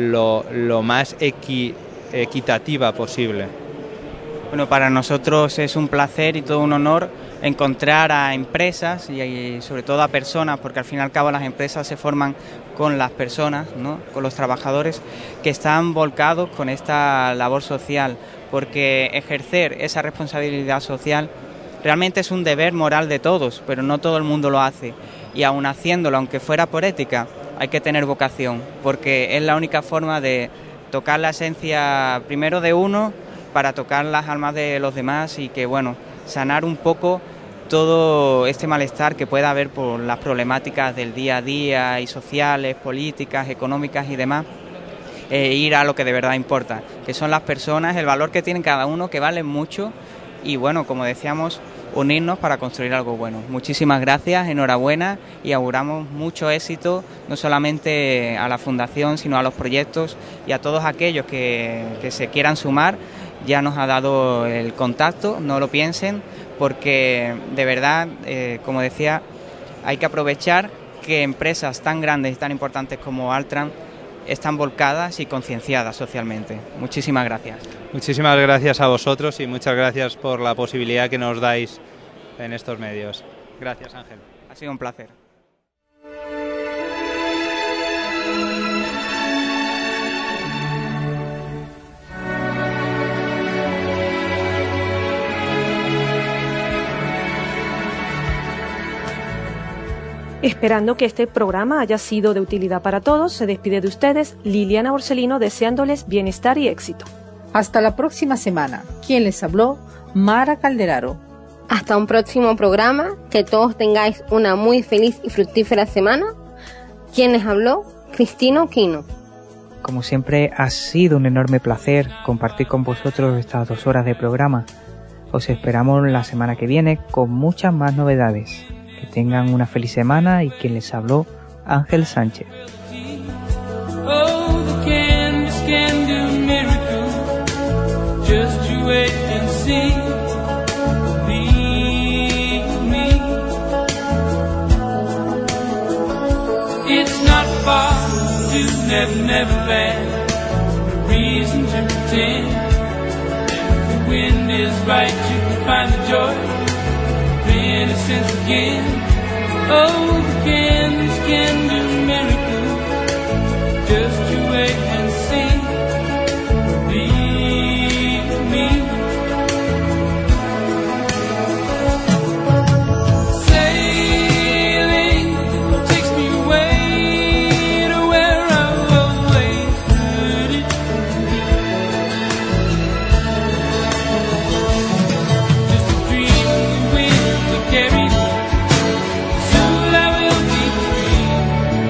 lo más equitativa posible. Bueno, para nosotros es un placer y todo un honor encontrar a empresas y sobre todo a personas, porque al fin y al cabo las empresas se forman con las personas, ¿no?, con los trabajadores que están volcados con esta labor social, porque ejercer esa responsabilidad social realmente es un deber moral de todos, pero no todo el mundo lo hace. Y aun haciéndolo, aunque fuera por ética, hay que tener vocación, porque es la única forma de tocar la esencia primero de uno para tocar las almas de los demás y que, bueno, sanar un poco todo este malestar que pueda haber por las problemáticas del día a día y sociales, políticas, económicas y demás, ir a lo que de verdad importa, que son las personas, el valor que tienen cada uno, que valen mucho y, bueno, como decíamos, unirnos para construir algo bueno. Muchísimas gracias, enhorabuena y auguramos mucho éxito, no solamente a la Fundación, sino a los proyectos y a todos aquellos que se quieran sumar. Ya nos ha dado el contacto, no lo piensen, porque de verdad, como decía, hay que aprovechar que empresas tan grandes y tan importantes como Altran están volcadas y concienciadas socialmente. Muchísimas gracias. Muchísimas gracias a vosotros y muchas gracias por la posibilidad que nos dais en estos medios. Gracias, Ángel. Ha sido un placer. Esperando que este programa haya sido de utilidad para todos, se despide de ustedes Liliana Borsellino deseándoles bienestar y éxito. Hasta la próxima semana. ¿Quién les habló? Mara Calderaro. Hasta un próximo programa. Que todos tengáis una muy feliz y fructífera semana. ¿Quién les habló? Cristina Oquino. Como siempre, ha sido un enorme placer compartir con vosotros estas 2 horas de programa. Os esperamos la semana que viene con muchas más novedades. Que tengan una feliz semana y quien les habló, Ángel Sánchez. Oh, the canvas can do miracles. Just you wait and see. Believe me. It's not far to Neverland. No reason to pretend. If the wind is right, you can find the joy. Innocence again. Oh, the canvas can do miracles. Just you wait and see. Believe me. Sailing takes me away to where I've always heard it. Just a dream we will carry. Soon I will be free.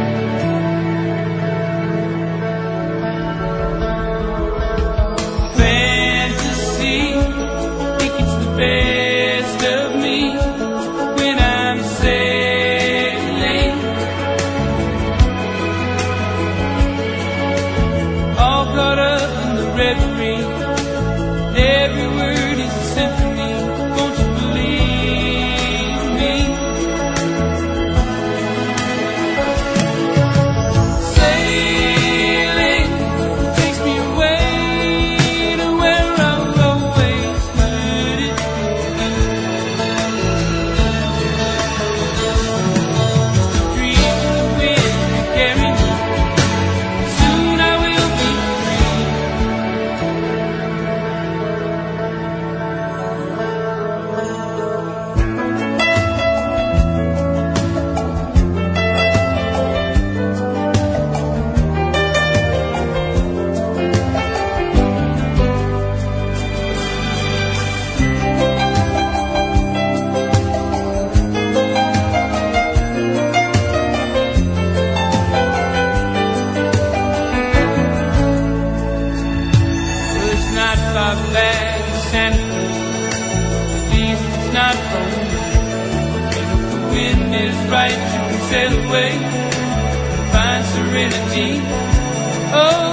sail away, find serenity. Oh,